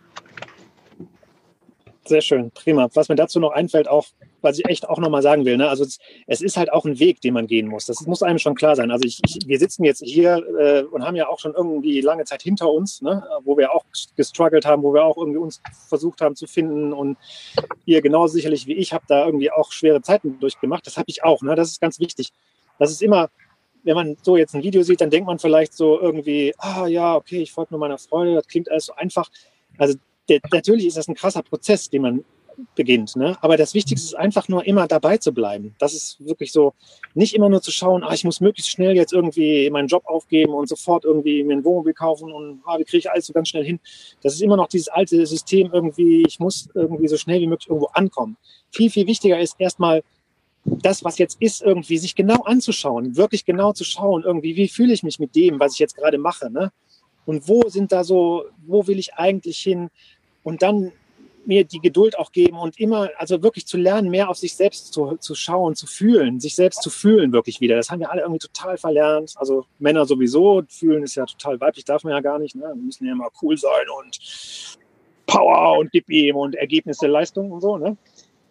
[SPEAKER 4] Sehr schön, prima. Was mir dazu noch einfällt, auch, was ich echt auch nochmal sagen will, ne? Also es ist halt auch ein Weg, den man gehen muss. Das muss einem schon klar sein. Also wir sitzen jetzt hier und haben ja auch schon irgendwie lange Zeit hinter uns, ne? Wo wir auch gestruggelt haben, wo wir auch irgendwie uns versucht haben zu finden. Und ihr genauso sicherlich wie ich habt da irgendwie auch schwere Zeiten durchgemacht. Das habe ich auch. Ne? Das ist ganz wichtig. Das ist immer, wenn man so jetzt ein Video sieht, dann denkt man vielleicht so irgendwie, okay, ich folge nur meiner Freude, das klingt alles so einfach. Also natürlich ist das ein krasser Prozess, den man beginnt, ne? Aber das Wichtigste ist einfach nur immer dabei zu bleiben. Das ist wirklich so, nicht immer nur zu schauen, ich muss möglichst schnell jetzt irgendwie meinen Job aufgeben und sofort irgendwie mir ein Wohnmobil kaufen und wie kriege ich alles so ganz schnell hin. Das ist immer noch dieses alte System irgendwie, ich muss irgendwie so schnell wie möglich irgendwo ankommen. Viel, viel wichtiger ist erstmal das, was jetzt ist, irgendwie sich genau anzuschauen, wirklich genau zu schauen, irgendwie, wie fühle ich mich mit dem, was ich jetzt gerade mache, ne? Und wo will ich eigentlich hin? Und dann mir die Geduld auch geben und immer, also wirklich zu lernen, mehr auf sich selbst zu schauen, zu fühlen, sich selbst zu fühlen wirklich wieder. Das haben wir alle irgendwie total verlernt. Also Männer sowieso, fühlen ist ja total weiblich, darf man ja gar nicht. Ne? Wir müssen ja immer cool sein und Power und gib ihm und Ergebnisse, Leistung und so. Ne?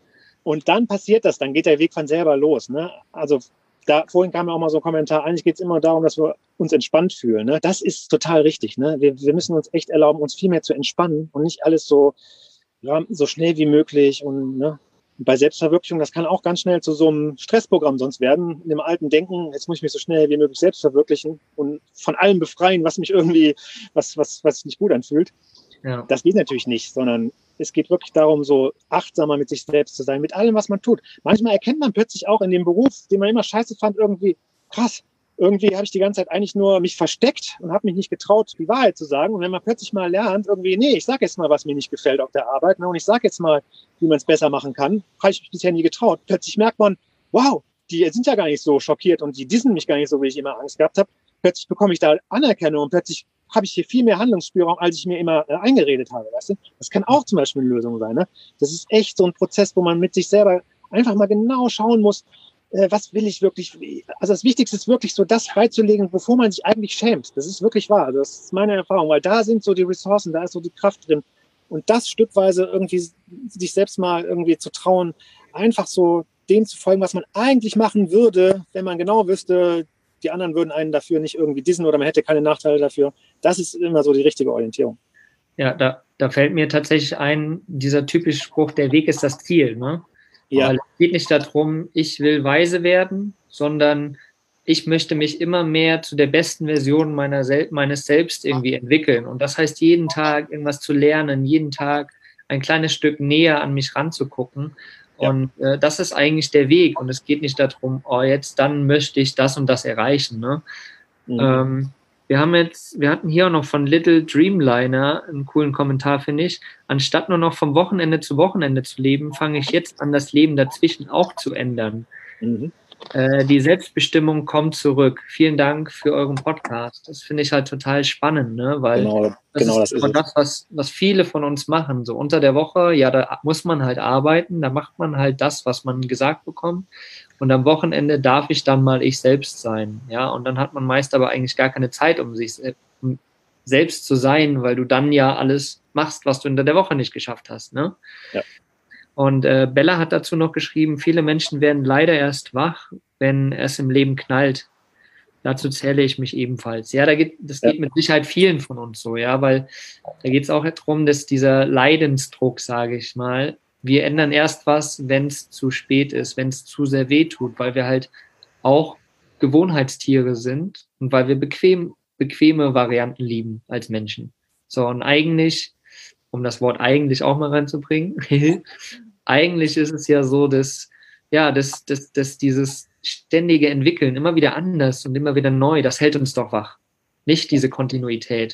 [SPEAKER 4] Und dann passiert das, dann geht der Weg von selber los. Ne? Also vorhin kam ja auch mal so ein Kommentar, eigentlich geht es immer darum, dass wir uns entspannt fühlen. Ne? Das ist total richtig. Ne? Wir müssen uns echt erlauben, uns viel mehr zu entspannen und nicht alles so schnell wie möglich. Und bei Selbstverwirklichung, das kann auch ganz schnell zu so einem Stressprogramm sonst werden. In dem alten Denken, jetzt muss ich mich so schnell wie möglich selbst verwirklichen und von allem befreien, was mich irgendwie, was sich nicht gut anfühlt. Ja. Das geht natürlich nicht, sondern es geht wirklich darum, so achtsamer mit sich selbst zu sein, mit allem, was man tut. Manchmal erkennt man plötzlich auch in dem Beruf, den man immer scheiße fand, irgendwie, krass, irgendwie habe ich die ganze Zeit eigentlich nur mich versteckt und habe mich nicht getraut, die Wahrheit zu sagen. Und wenn man plötzlich mal lernt, irgendwie, nee, ich sage jetzt mal, was mir nicht gefällt auf der Arbeit, und ich sage jetzt mal, wie man es besser machen kann, habe ich mich bisher nie getraut. Plötzlich merkt man, wow, die sind ja gar nicht so schockiert und die dissen mich gar nicht so, wie ich immer Angst gehabt habe. Plötzlich bekomme ich da Anerkennung und plötzlich habe ich hier viel mehr Handlungsspielraum, als ich mir immer eingeredet habe. Weißt du? Das kann auch zum Beispiel eine Lösung sein. Ne? Das ist echt so ein Prozess, wo man mit sich selber einfach mal genau schauen muss, was will ich wirklich. Also das Wichtigste ist wirklich so, das freizulegen, bevor man sich eigentlich schämt. Das ist wirklich wahr. Also das ist meine Erfahrung, weil da sind so die Ressourcen, da ist so die Kraft drin. Und das stückweise irgendwie sich selbst mal irgendwie zu trauen, einfach so dem zu folgen, was man eigentlich machen würde, wenn man genau wüsste, die anderen würden einen dafür nicht irgendwie dissen oder man hätte keine Nachteile dafür. Das ist immer so die richtige Orientierung.
[SPEAKER 3] Ja, da fällt mir tatsächlich ein, dieser typische Spruch, der Weg ist das Ziel. Ne? Ja. Weil es geht nicht darum, ich will weise werden, sondern ich möchte mich immer mehr zu der besten Version meines Selbst irgendwie entwickeln. Und das heißt, jeden Tag irgendwas zu lernen, jeden Tag ein kleines Stück näher an mich ranzugucken. Und das ist eigentlich der Weg. Und es geht nicht darum, dann möchte ich das und das erreichen. Ne? Mhm. Wir hatten hier auch noch von Little Dreamliner einen coolen Kommentar, finde ich. Anstatt nur noch vom Wochenende zu Wochenende zu leben, fange ich jetzt an, das Leben dazwischen auch zu ändern. Mhm. Die Selbstbestimmung kommt zurück. Vielen Dank für euren Podcast. Das finde ich halt total spannend, ne? Weil das ist das, was viele von uns machen. So unter der Woche, ja, da muss man halt arbeiten, da macht man halt das, was man gesagt bekommt. Und am Wochenende darf ich dann mal ich selbst sein. Ja, und dann hat man meist aber eigentlich gar keine Zeit, um sich selbst zu sein, weil du dann ja alles machst, was du unter der Woche nicht geschafft hast, ne? Ja. Und Bella hat dazu noch geschrieben, viele Menschen werden leider erst wach, wenn es im Leben knallt. Dazu zähle ich mich ebenfalls. Ja, das geht mit Sicherheit vielen von uns so, ja, weil da geht es auch darum, dass dieser Leidensdruck, sage ich mal, wir ändern erst was, wenn es zu spät ist, wenn es zu sehr weh tut, weil wir halt auch Gewohnheitstiere sind und weil wir bequeme Varianten lieben als Menschen. So, und eigentlich, um das Wort eigentlich auch mal reinzubringen, eigentlich ist es ja so, dass dieses ständige Entwickeln, immer wieder anders und immer wieder neu, das hält uns doch wach. Nicht diese Kontinuität.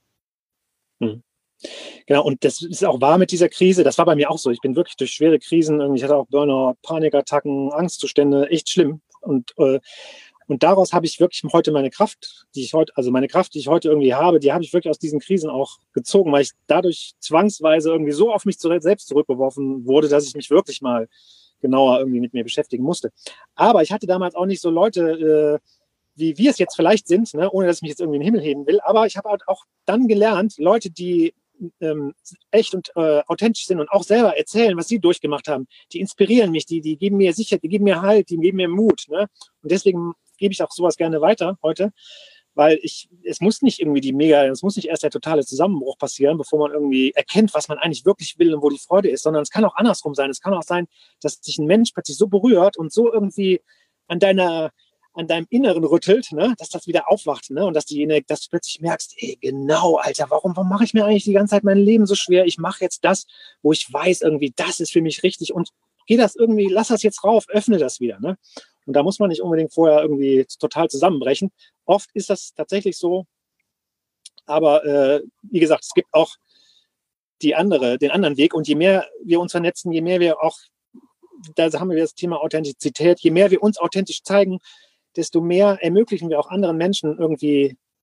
[SPEAKER 4] Genau, und das ist auch wahr mit dieser Krise. Das war bei mir auch so. Ich bin wirklich durch schwere Krisen, ich hatte auch Burnout, Panikattacken, Angstzustände, echt schlimm. Und daraus habe ich wirklich heute meine Kraft, die ich heute irgendwie habe, die habe ich wirklich aus diesen Krisen auch gezogen, weil ich dadurch zwangsweise irgendwie so auf mich selbst zurückgeworfen wurde, dass ich mich wirklich mal genauer irgendwie mit mir beschäftigen musste. Aber ich hatte damals auch nicht so Leute, wie wir es jetzt vielleicht sind, ne, ohne dass ich mich jetzt irgendwie in den Himmel heben will. Aber ich habe halt auch dann gelernt, Leute, die echt und authentisch sind und auch selber erzählen, was sie durchgemacht haben, die inspirieren mich, die geben mir Sicherheit, die geben mir Halt, die geben mir Mut. Ne? Und deswegen gebe ich auch sowas gerne weiter heute, weil es muss nicht erst der totale Zusammenbruch passieren, bevor man irgendwie erkennt, was man eigentlich wirklich will und wo die Freude ist, sondern es kann auch andersrum sein. Es kann auch sein, dass sich ein Mensch plötzlich so berührt und so irgendwie an deinem Inneren rüttelt, ne, dass das wieder aufwacht, ne, und dass du plötzlich merkst, ey, genau, Alter, warum mache ich mir eigentlich die ganze Zeit mein Leben so schwer? Ich mache jetzt das, wo ich weiß, irgendwie, das ist für mich richtig und lass das jetzt rauf, öffne das wieder, ne? Und da muss man nicht unbedingt vorher irgendwie total zusammenbrechen. Oft ist das tatsächlich so, aber wie gesagt, es gibt auch den anderen Weg und je mehr wir uns vernetzen, je mehr wir auch, da haben wir das Thema Authentizität, je mehr wir uns authentisch zeigen, desto mehr ermöglichen wir auch anderen Menschen irgendwie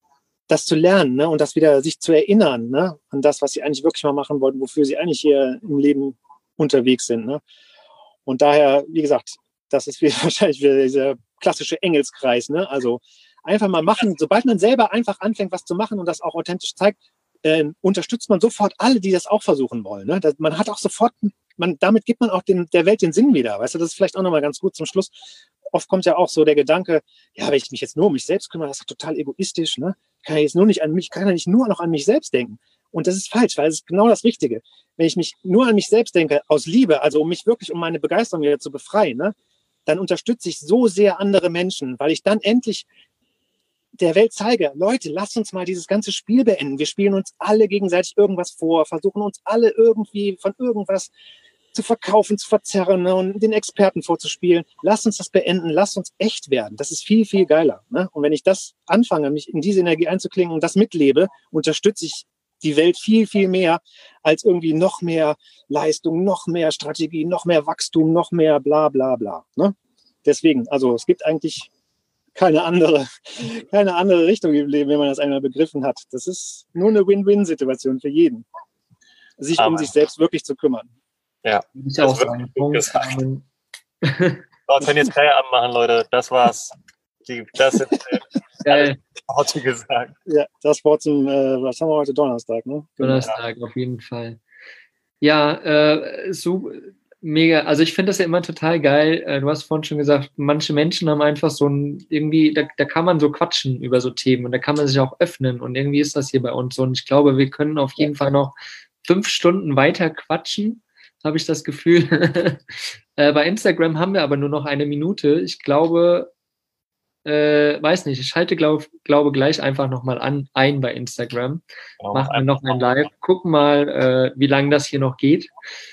[SPEAKER 4] das zu lernen, ne? Und das wieder sich zu erinnern, ne? An das, was sie eigentlich wirklich mal machen wollten, wofür sie eigentlich hier im Leben unterwegs sind. Ne? Und daher, wie gesagt, das ist wahrscheinlich wieder dieser klassische Engelskreis. Ne? Also einfach mal machen. Sobald man selber einfach anfängt, was zu machen und das auch authentisch zeigt, unterstützt man sofort alle, die das auch versuchen wollen. Ne? Man hat auch sofort, damit gibt man auch der Welt den Sinn wieder. Weißt du, das ist vielleicht auch nochmal ganz gut zum Schluss. Oft kommt ja auch so der Gedanke, ja, wenn ich mich jetzt nur um mich selbst kümmere, das ist total egoistisch. Ne? Kann ja nicht nur noch an mich selbst denken. Und das ist falsch, weil es ist genau das Richtige. Wenn ich mich nur an mich selbst denke, aus Liebe, also um mich wirklich, um meine Begeisterung wieder zu befreien, ne, dann unterstütze ich so sehr andere Menschen, weil ich dann endlich der Welt zeige, Leute, lasst uns mal dieses ganze Spiel beenden. Wir spielen uns alle gegenseitig irgendwas vor, versuchen uns alle irgendwie von irgendwas zu verkaufen, zu verzerren, ne, und den Experten vorzuspielen. Lasst uns das beenden, lasst uns echt werden. Das ist viel, viel geiler. Ne? Und wenn ich das anfange, mich in diese Energie einzuklingen und das mitlebe, unterstütze ich die Welt viel, viel mehr als irgendwie noch mehr Leistung, noch mehr Strategie, noch mehr Wachstum, noch mehr bla bla bla. Ne? Deswegen, also es gibt eigentlich keine andere Richtung im Leben, wenn man das einmal begriffen hat. Das ist nur eine Win-Win-Situation für jeden, sich um sich selbst wirklich zu kümmern.
[SPEAKER 2] Ja,
[SPEAKER 3] ich auch sagen.
[SPEAKER 2] Jetzt können jetzt Feierabend machen, Leute. Das war's. Das ist
[SPEAKER 3] geil.
[SPEAKER 2] Worte gesagt.
[SPEAKER 4] Ja, das Wort zum, was haben wir heute? Donnerstag, ne?
[SPEAKER 3] Donnerstag, auf jeden Fall. Ja, so mega. Also ich finde das ja immer total geil. Du hast vorhin schon gesagt, manche Menschen haben einfach so ein, irgendwie, da kann man so quatschen über so Themen und da kann man sich auch öffnen und irgendwie ist das hier bei uns so. Und ich glaube, wir können auf jeden Fall noch 5 Stunden weiter quatschen, habe ich das Gefühl. Bei Instagram haben wir aber nur noch 1 Minute. Ich glaube, weiß nicht, ich schalte, glaube gleich einfach nochmal ein bei Instagram.
[SPEAKER 2] Genau,
[SPEAKER 3] machen wir noch ein Live. Gucken mal, wie lange das hier noch geht.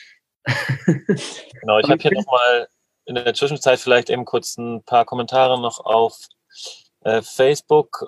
[SPEAKER 2] Genau, ich habe hier nochmal in der Zwischenzeit vielleicht eben kurz ein paar Kommentare noch auf Facebook.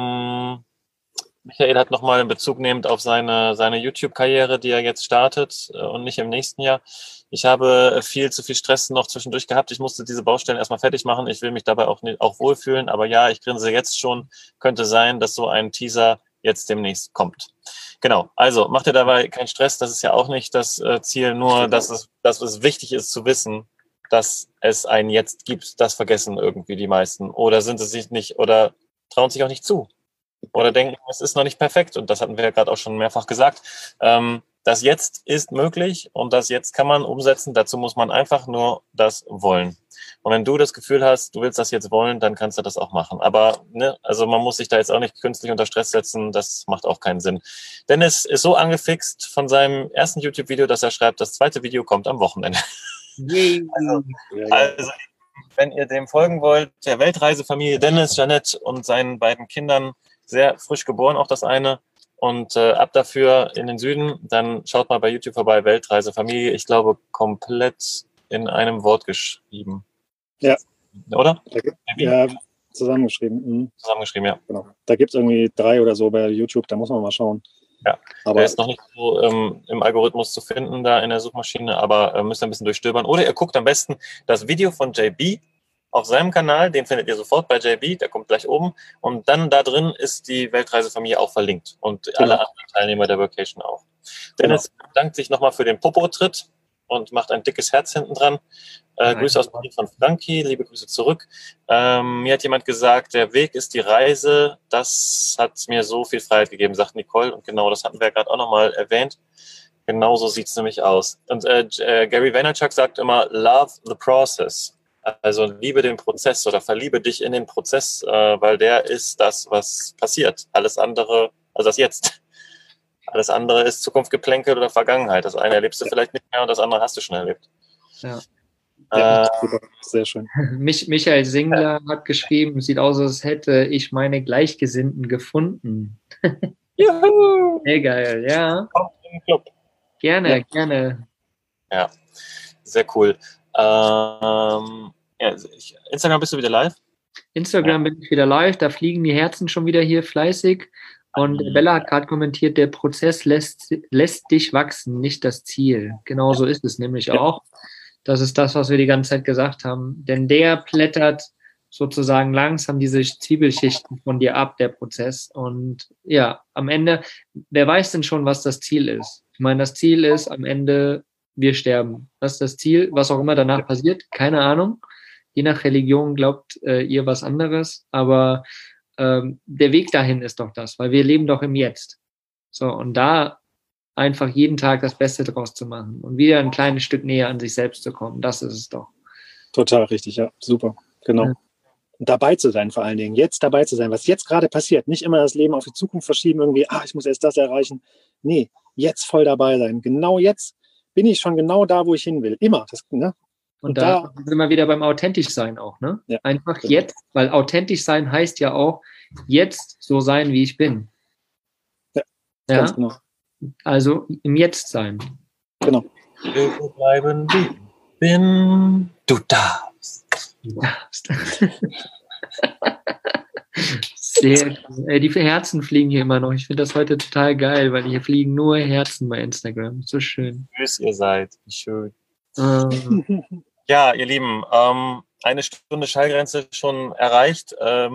[SPEAKER 2] Michael hat nochmal in Bezug nehmend auf seine YouTube-Karriere, die er jetzt startet und nicht im nächsten Jahr. Ich habe viel zu viel Stress noch zwischendurch gehabt. Ich musste diese Baustellen erstmal fertig machen. Ich will mich dabei auch wohlfühlen. Aber ja, ich grinse jetzt schon. Könnte sein, dass so ein Teaser jetzt demnächst kommt. Genau, also macht ihr dabei keinen Stress. Das ist ja auch nicht das Ziel. Nur, dass es wichtig ist zu wissen, dass es ein Jetzt gibt. Das vergessen irgendwie die meisten. Oder sind es sich nicht oder trauen sich auch nicht zu. Oder denken, es ist noch nicht perfekt. Und das hatten wir ja gerade auch schon mehrfach gesagt. Das Jetzt ist möglich und das Jetzt kann man umsetzen. Dazu muss man einfach nur das wollen. Und wenn du das Gefühl hast, du willst das jetzt wollen, dann kannst du das auch machen. Aber ne, also man muss sich da jetzt auch nicht künstlich unter Stress setzen. Das macht auch keinen Sinn. Dennis ist so angefixt von seinem ersten YouTube-Video, dass er schreibt, das zweite Video kommt am Wochenende. Also, wenn ihr dem folgen wollt, der Weltreisefamilie Dennis, Jeanette und seinen beiden Kindern, sehr frisch geboren, auch das eine. Und ab dafür in den Süden, dann schaut mal bei YouTube vorbei, Weltreisefamilie. Ich glaube, komplett in einem Wort geschrieben.
[SPEAKER 4] Ja.
[SPEAKER 2] Oder?
[SPEAKER 4] Ja, zusammengeschrieben. Mhm.
[SPEAKER 2] Zusammengeschrieben, ja.
[SPEAKER 4] Genau. Da gibt es irgendwie 3 oder so bei YouTube, da muss man mal schauen.
[SPEAKER 2] Ja,
[SPEAKER 4] aber
[SPEAKER 2] der ist noch nicht so im Algorithmus zu finden, da in der Suchmaschine, aber müsst ihr ein bisschen durchstöbern. Oder ihr guckt am besten das Video von JB auf seinem Kanal, den findet ihr sofort bei JB, der kommt gleich oben. Und dann da drin ist die Weltreisefamilie auch verlinkt und alle anderen Teilnehmer der Vacation auch. Dennis bedankt sich nochmal für den Popo-Tritt und macht ein dickes Herz hinten dran. Grüße aus Berlin von Frankie, liebe Grüße zurück. Mir hat jemand gesagt, der Weg ist die Reise. Das hat mir so viel Freiheit gegeben, sagt Nicole. Und genau, das hatten wir ja gerade auch nochmal erwähnt. Genauso sieht es nämlich aus. Und Gary Vaynerchuk sagt immer, love the process. Also liebe den Prozess oder verliebe dich in den Prozess, weil der ist das, was passiert. Alles andere, also das Jetzt. Alles andere ist Zukunft geplänkelt oder Vergangenheit. Das eine erlebst du vielleicht nicht mehr und das andere hast du schon erlebt.
[SPEAKER 3] Ja.
[SPEAKER 4] Super. Sehr schön.
[SPEAKER 3] Michael Singler hat geschrieben, sieht aus, als hätte ich meine Gleichgesinnten gefunden.
[SPEAKER 2] Juhu!
[SPEAKER 3] Sehr geil, ja.
[SPEAKER 2] Kommt in den Club.
[SPEAKER 3] Gerne, gerne.
[SPEAKER 2] Ja, sehr cool. Instagram bist du wieder live?
[SPEAKER 3] Instagram bin ich wieder live, da fliegen die Herzen schon wieder hier fleißig. Und Bella hat gerade kommentiert, der Prozess lässt dich wachsen, nicht das Ziel. Genau so ist es nämlich auch. Das ist das, was wir die ganze Zeit gesagt haben. Denn der plättert sozusagen langsam diese Zwiebelschichten von dir ab, der Prozess. Und ja, am Ende, wer weiß denn schon, was das Ziel ist? Ich meine, das Ziel ist am Ende, wir sterben. Das ist das Ziel, was auch immer danach passiert, keine Ahnung. Je nach Religion glaubt ihr was anderes, aber der Weg dahin ist doch das, weil wir leben doch im Jetzt. So, und da einfach jeden Tag das Beste draus zu machen und wieder ein kleines Stück näher an sich selbst zu kommen, das ist es doch.
[SPEAKER 4] Total richtig, ja, super, genau. Ja. Und dabei zu sein vor allen Dingen, jetzt dabei zu sein, was jetzt gerade passiert, nicht immer das Leben auf die Zukunft verschieben, irgendwie, ich muss erst das erreichen. Nee, jetzt voll dabei sein. Genau jetzt bin ich schon genau da, wo ich hin will. Immer. Ne?
[SPEAKER 3] Und da sind wir wieder beim authentisch sein auch, ne? Ja, einfach genau. Jetzt, weil authentisch sein heißt ja auch, jetzt so sein, wie ich bin.
[SPEAKER 4] Ja, ganz genau.
[SPEAKER 3] Also im Jetzt sein.
[SPEAKER 4] Genau.
[SPEAKER 2] Ich will so bleiben, wie ich bin. Du darfst.
[SPEAKER 3] Sehr cool. Die Herzen fliegen hier immer noch. Ich finde das heute total geil, weil hier fliegen nur Herzen bei Instagram. So schön.
[SPEAKER 2] Grüß ihr seid. Wie schön. Ja, ihr Lieben, 1 Stunde Schallgrenze schon erreicht.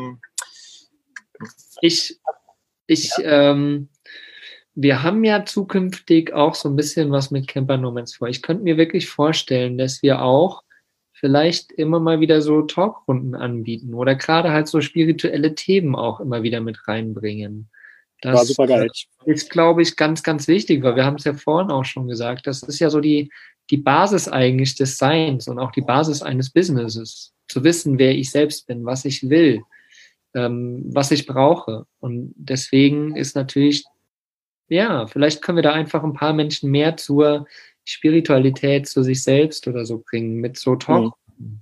[SPEAKER 3] Wir haben ja zukünftig auch so ein bisschen was mit Camper Nomads vor. Ich könnte mir wirklich vorstellen, dass wir auch vielleicht immer mal wieder so Talkrunden anbieten oder gerade halt so spirituelle Themen auch immer wieder mit reinbringen. Das
[SPEAKER 4] war super geil.
[SPEAKER 3] Ist, glaube ich, ganz, ganz wichtig, weil wir haben es ja vorhin auch schon gesagt, das ist ja so die Basis eigentlich des Seins und auch die Basis eines Businesses. Zu wissen, wer ich selbst bin, was ich will, was ich brauche. Und deswegen ist natürlich, ja, vielleicht können wir da einfach ein paar Menschen mehr zur Spiritualität, zu sich selbst oder so bringen, mit so Talk.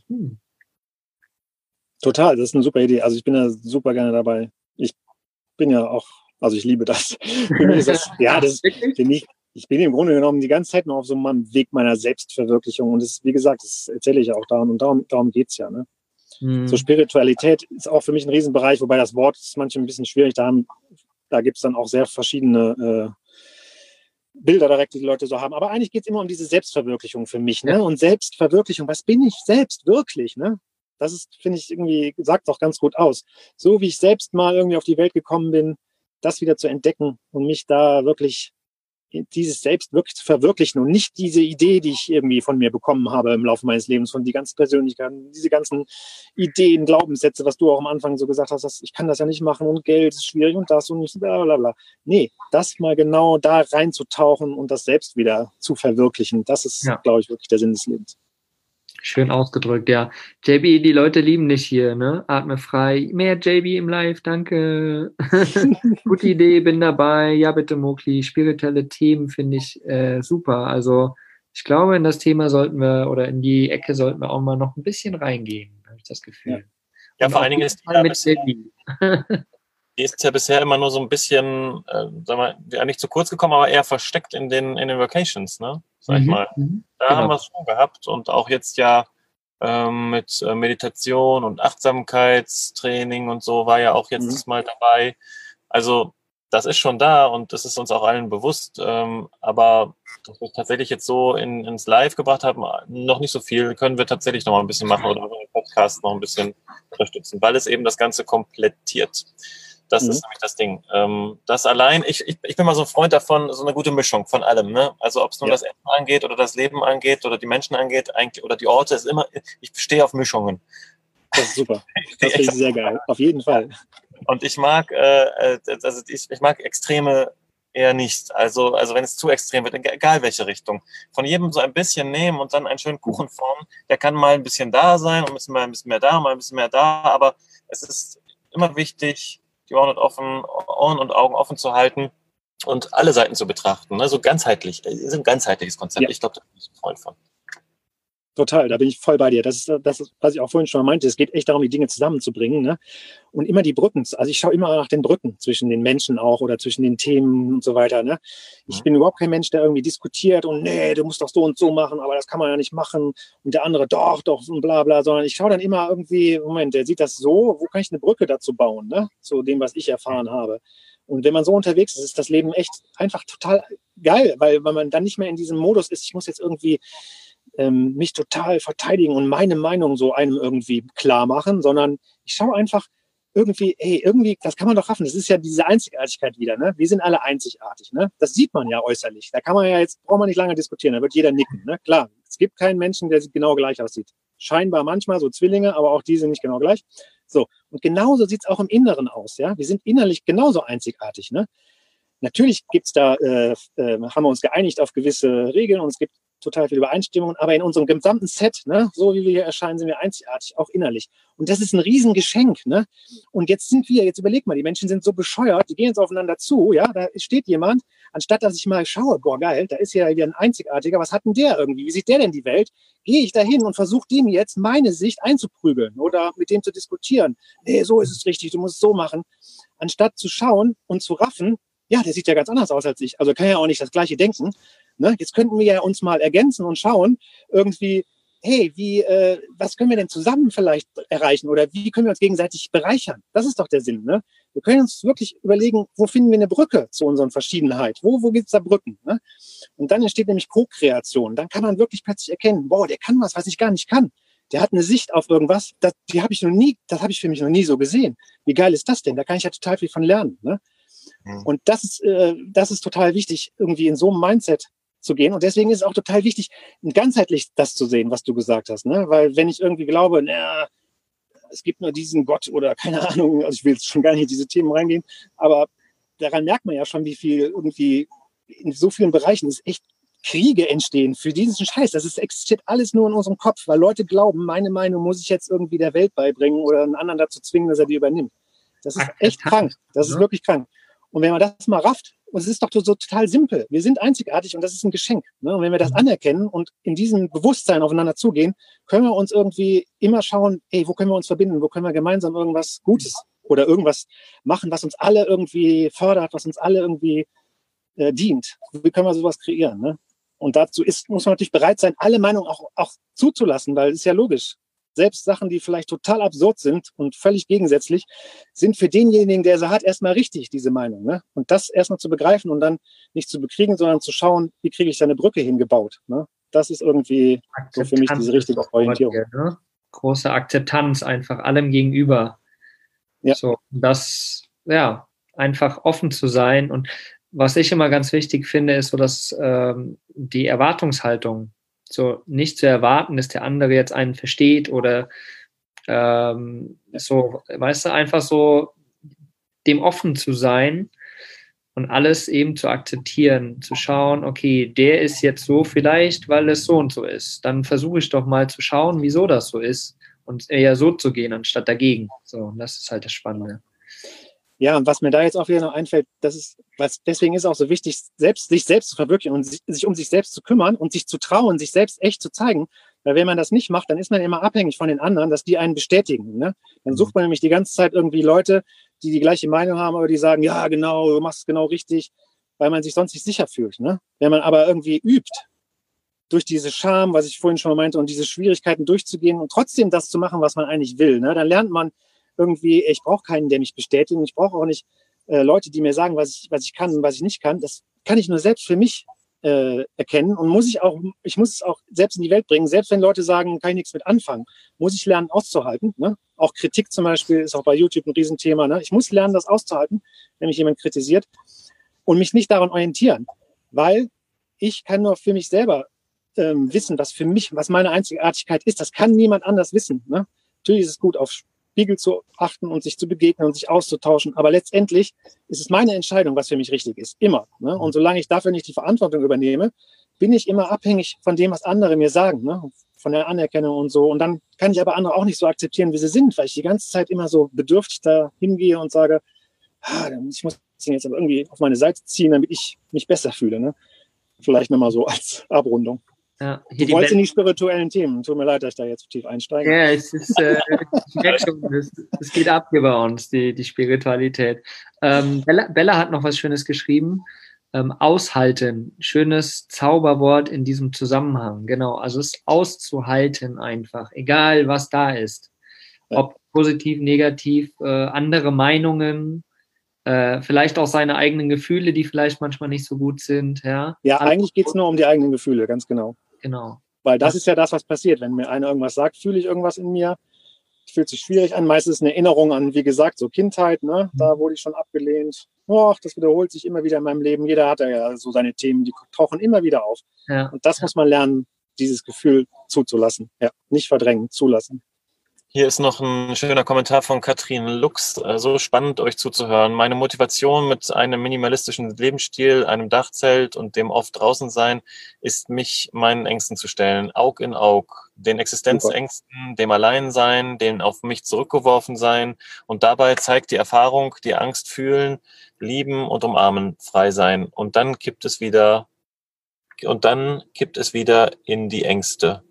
[SPEAKER 4] Total, das ist eine super Idee. Also ich bin da super gerne dabei. Ich bin ja auch, also ich liebe das. Für mich ist das, ich bin im Grunde genommen die ganze Zeit noch auf so einem Weg meiner Selbstverwirklichung. Und das, wie gesagt, das erzähle ich ja auch daran. Und darum geht es ja. Ne? So Spiritualität ist auch für mich ein Riesenbereich, wobei das Wort ist manchmal ein bisschen schwierig. Da gibt es dann auch sehr verschiedene Bilder direkt, die Leute so haben. Aber eigentlich geht es immer um diese Selbstverwirklichung für mich. Ne? Und Selbstverwirklichung, was bin ich selbst wirklich? Ne? Das ist, finde ich, irgendwie, sagt auch ganz gut aus. So wie ich selbst mal irgendwie auf die Welt gekommen bin, das wieder zu entdecken und mich da wirklich dieses Selbst wirklich zu verwirklichen und nicht diese Idee, die ich irgendwie von mir bekommen habe im Laufe meines Lebens, von die ganzen Persönlichkeiten, diese ganzen Ideen, Glaubenssätze, was du auch am Anfang so gesagt hast, ich kann das ja nicht machen und Geld ist schwierig und das und nicht, bla bla bla. Nee, das mal genau da reinzutauchen und das selbst wieder zu verwirklichen, das ist, glaube ich, wirklich der Sinn des Lebens.
[SPEAKER 3] Schön ausgedrückt, ja. JB, die Leute lieben dich hier, ne? Atme frei. Mehr JB im Live, danke. Gute Idee, bin dabei. Ja, bitte, Mokli. Spirituelle Themen finde ich super. Also ich glaube, in das Thema sollten wir, oder in die Ecke sollten wir auch mal noch ein bisschen reingehen, habe ich das Gefühl.
[SPEAKER 2] Ja, vor allen Dingen ist die ist ja bisher immer nur so ein bisschen, sagen wir, ja, nicht zu kurz gekommen, aber eher versteckt in den Vacations, ne? Sag ich mal. Da haben wir es schon gehabt und auch jetzt ja mit Meditation und Achtsamkeitstraining und so war ja auch jetzt mal dabei. Also das ist schon da und das ist uns auch allen bewusst, aber dass wir tatsächlich jetzt so ins Live gebracht haben, noch nicht so viel, können wir tatsächlich noch mal ein bisschen machen oder den Podcast noch ein bisschen unterstützen, weil es eben das Ganze komplettiert. Das ist nämlich das Ding. Das allein, ich bin mal so ein Freund davon, so eine gute Mischung von allem. Ne? Also ob es nur das Essen angeht oder das Leben angeht oder die Menschen angeht eigentlich, oder die Orte, ist immer, ich stehe auf Mischungen.
[SPEAKER 4] Das ist super. Das finde ich sehr geil. Auf jeden Fall.
[SPEAKER 2] Und ich mag, ich mag Extreme eher nicht. Also wenn es zu extrem wird, egal welche Richtung. Von jedem so ein bisschen nehmen und dann einen schönen Kuchen formen. Der kann mal ein bisschen da sein und mal ein bisschen mehr da, mal ein bisschen mehr da. Aber es ist immer wichtig, die Ohren und Augen offen zu halten und alle Seiten zu betrachten. Ne? So ganzheitlich. Das ist ein ganzheitliches Konzept. Ja. Ich glaube, da bin ich ein Freund von.
[SPEAKER 4] Total, da bin ich voll bei dir. Das ist, was ich auch vorhin schon mal meinte. Es geht echt darum, die Dinge zusammenzubringen. Ne? Und immer die Brücken. Also ich schaue immer nach den Brücken zwischen den Menschen auch oder zwischen den Themen und so weiter. Ne? Ich bin überhaupt kein Mensch, der irgendwie diskutiert und nee, du musst doch so und so machen, aber das kann man ja nicht machen. Und der andere doch und bla bla. Sondern ich schaue dann immer irgendwie, Moment, der sieht das so, wo kann ich eine Brücke dazu bauen, ne? Zu dem, was ich erfahren habe. Und wenn man so unterwegs ist, ist das Leben echt einfach total geil, weil man dann nicht mehr in diesem Modus ist, ich muss jetzt irgendwie mich total verteidigen und meine Meinung so einem irgendwie klar machen, sondern ich schaue einfach irgendwie, das kann man doch raffen. Das ist ja diese Einzigartigkeit wieder, ne? Wir sind alle einzigartig, ne? Das sieht man ja äußerlich. Da kann man ja jetzt, braucht man nicht lange diskutieren, da wird jeder nicken, ne? Klar, es gibt keinen Menschen, der genau gleich aussieht. Scheinbar manchmal so Zwillinge, aber auch die sind nicht genau gleich. So, und genauso sieht es auch im Inneren aus, ja? Wir sind innerlich genauso einzigartig, ne? Natürlich gibt's da, haben wir uns geeinigt auf gewisse Regeln und es gibt total viele Übereinstimmungen, aber in unserem gesamten Set, ne, so wie wir hier erscheinen, sind wir einzigartig, auch innerlich. Und das ist ein Riesengeschenk, ne? Und jetzt überleg mal, die Menschen sind so bescheuert, die gehen jetzt aufeinander zu, ja, da steht jemand, anstatt dass ich mal schaue, boah, geil, da ist ja wieder ein Einzigartiger, was hat denn der irgendwie, wie sieht der denn die Welt? Gehe ich da hin und versuche dem jetzt meine Sicht einzuprügeln oder mit dem zu diskutieren. Nee, so ist es richtig, du musst es so machen. Anstatt zu schauen und zu raffen, ja, der sieht ja ganz anders aus als ich, also kann ja auch nicht das Gleiche denken. Ne? Jetzt könnten wir ja uns mal ergänzen und schauen, irgendwie, hey, was können wir denn zusammen vielleicht erreichen oder wie können wir uns gegenseitig bereichern? Das ist doch der Sinn. Ne? Wir können uns wirklich überlegen, wo finden wir eine Brücke zu unseren Verschiedenheit? Wo gibt es da Brücken? Ne? Und dann entsteht nämlich Co-Kreation. Dann kann man wirklich plötzlich erkennen, boah, der kann was ich gar nicht kann. Der hat eine Sicht auf irgendwas, das habe ich für mich noch nie so gesehen. Wie geil ist das denn? Da kann ich ja total viel von lernen. Ne? Und das ist total wichtig, irgendwie in so einem Mindset zu gehen. Und deswegen ist es auch total wichtig, ganzheitlich das zu sehen, was du gesagt hast. Ne? Weil wenn ich irgendwie glaube, es gibt nur diesen Gott oder keine Ahnung, also ich will jetzt schon gar nicht in diese Themen reingehen, aber daran merkt man ja schon, wie viel irgendwie in so vielen Bereichen es echt Kriege entstehen für diesen Scheiß. Das existiert alles nur in unserem Kopf, weil Leute glauben, meine Meinung muss ich jetzt irgendwie der Welt beibringen oder einen anderen dazu zwingen, dass er die übernimmt. Das ist echt krank. Das ist wirklich krank. Und wenn man das mal rafft, und es ist doch so total simpel, wir sind einzigartig und das ist ein Geschenk. Ne? Und wenn wir das anerkennen und in diesem Bewusstsein aufeinander zugehen, können wir uns irgendwie immer schauen, wo können wir uns verbinden, wo können wir gemeinsam irgendwas Gutes oder irgendwas machen, was uns alle irgendwie fördert, was uns alle irgendwie dient. Wie können wir sowas kreieren? Ne? Und dazu muss man natürlich bereit sein, alle Meinungen auch zuzulassen, weil es ist ja logisch. Selbst Sachen, die vielleicht total absurd sind und völlig gegensätzlich, sind für denjenigen, der sie hat, erstmal richtig, diese Meinung. Ne? Und das erstmal zu begreifen und dann nicht zu bekriegen, sondern zu schauen, wie kriege ich da eine Brücke hingebaut. Ne? Das ist irgendwie so für mich diese richtige Orientierung.
[SPEAKER 3] Hier, ne? Große Akzeptanz einfach allem gegenüber. Ja. So, das, ja, einfach offen zu sein. Und was ich immer ganz wichtig finde, ist so, dass die Erwartungshaltung, so nicht zu erwarten, dass der andere jetzt einen versteht oder so, weißt du, einfach so dem offen zu sein und alles eben zu akzeptieren, zu schauen, okay, der ist jetzt so vielleicht, weil es so und so ist. Dann versuche ich doch mal zu schauen, wieso das so ist und eher so zu gehen, anstatt dagegen. So, und das ist halt das Spannende.
[SPEAKER 4] Ja, und was mir da jetzt auch wieder noch einfällt, deswegen ist es auch so wichtig, sich selbst zu verwirklichen und sich um sich selbst zu kümmern und sich zu trauen, sich selbst echt zu zeigen. Weil wenn man das nicht macht, dann ist man immer abhängig von den anderen, dass die einen bestätigen. Ne? Dann sucht man nämlich die ganze Zeit irgendwie Leute, die gleiche Meinung haben, aber die sagen, ja, genau, du machst es genau richtig, weil man sich sonst nicht sicher fühlt. Ne? Wenn man aber irgendwie übt, durch diese Scham, was ich vorhin schon mal meinte, und diese Schwierigkeiten durchzugehen und trotzdem das zu machen, was man eigentlich will, ne? Dann lernt man irgendwie, ich brauche keinen, der mich bestätigt. Ich brauche auch nicht Leute, die mir sagen, was ich kann und was ich nicht kann. Das kann ich nur selbst für mich erkennen und ich muss es auch selbst in die Welt bringen. Selbst wenn Leute sagen, kann ich nichts mit anfangen, muss ich lernen auszuhalten. Ne? Auch Kritik zum Beispiel ist auch bei YouTube ein Riesenthema. Ne? Ich muss lernen, das auszuhalten, wenn mich jemand kritisiert und mich nicht daran orientieren, weil ich kann nur für mich selber wissen, was meine Einzigartigkeit ist. Das kann niemand anders wissen. Ne? Natürlich ist es gut, auf Spiegel zu achten und sich zu begegnen und sich auszutauschen. Aber letztendlich ist es meine Entscheidung, was für mich richtig ist. Immer. Ne? Und solange ich dafür nicht die Verantwortung übernehme, bin ich immer abhängig von dem, was andere mir sagen. Ne? Von der Anerkennung und so. Und dann kann ich aber andere auch nicht so akzeptieren, wie sie sind, weil ich die ganze Zeit immer so bedürftig da hingehe und sage, ich muss ihn jetzt aber irgendwie auf meine Seite ziehen, damit ich mich besser fühle. Ne? Vielleicht nochmal so als Abrundung.
[SPEAKER 3] Ja,
[SPEAKER 4] du wolltest in die spirituellen Themen. Tut mir leid, dass ich da jetzt tief einsteige.
[SPEAKER 3] Ja, ich merke schon, es geht ab hier bei uns, die Spiritualität. Bella hat noch was Schönes geschrieben. Aushalten. Schönes Zauberwort in diesem Zusammenhang. Genau, also es auszuhalten einfach, egal was da ist. Ob positiv, negativ, andere Meinungen, vielleicht auch seine eigenen Gefühle, die vielleicht manchmal nicht so gut sind. Ja,
[SPEAKER 4] eigentlich geht es nur um die eigenen Gefühle, ganz genau.
[SPEAKER 3] Genau.
[SPEAKER 4] Weil das ist ja das, was passiert. Wenn mir einer irgendwas sagt, fühle ich irgendwas in mir. Fühlt sich schwierig an. Meistens eine Erinnerung an, wie gesagt, so Kindheit. Ne? Da wurde ich schon abgelehnt. Och, das wiederholt sich immer wieder in meinem Leben. Jeder hat ja so seine Themen, die tauchen immer wieder auf.
[SPEAKER 3] Ja.
[SPEAKER 4] Und das muss man lernen, dieses Gefühl zuzulassen. Ja, nicht verdrängen, zulassen.
[SPEAKER 2] Hier ist noch ein schöner Kommentar von Katrin Lux. So spannend, euch zuzuhören. Meine Motivation mit einem minimalistischen Lebensstil, einem Dachzelt und dem oft draußen sein, ist, mich meinen Ängsten zu stellen. Aug in Aug. Den Existenzängsten, dem Alleinsein, dem auf mich zurückgeworfen sein. Und dabei zeigt die Erfahrung, die Angst fühlen, lieben und umarmen, frei sein. Und dann kippt es wieder in die Ängste.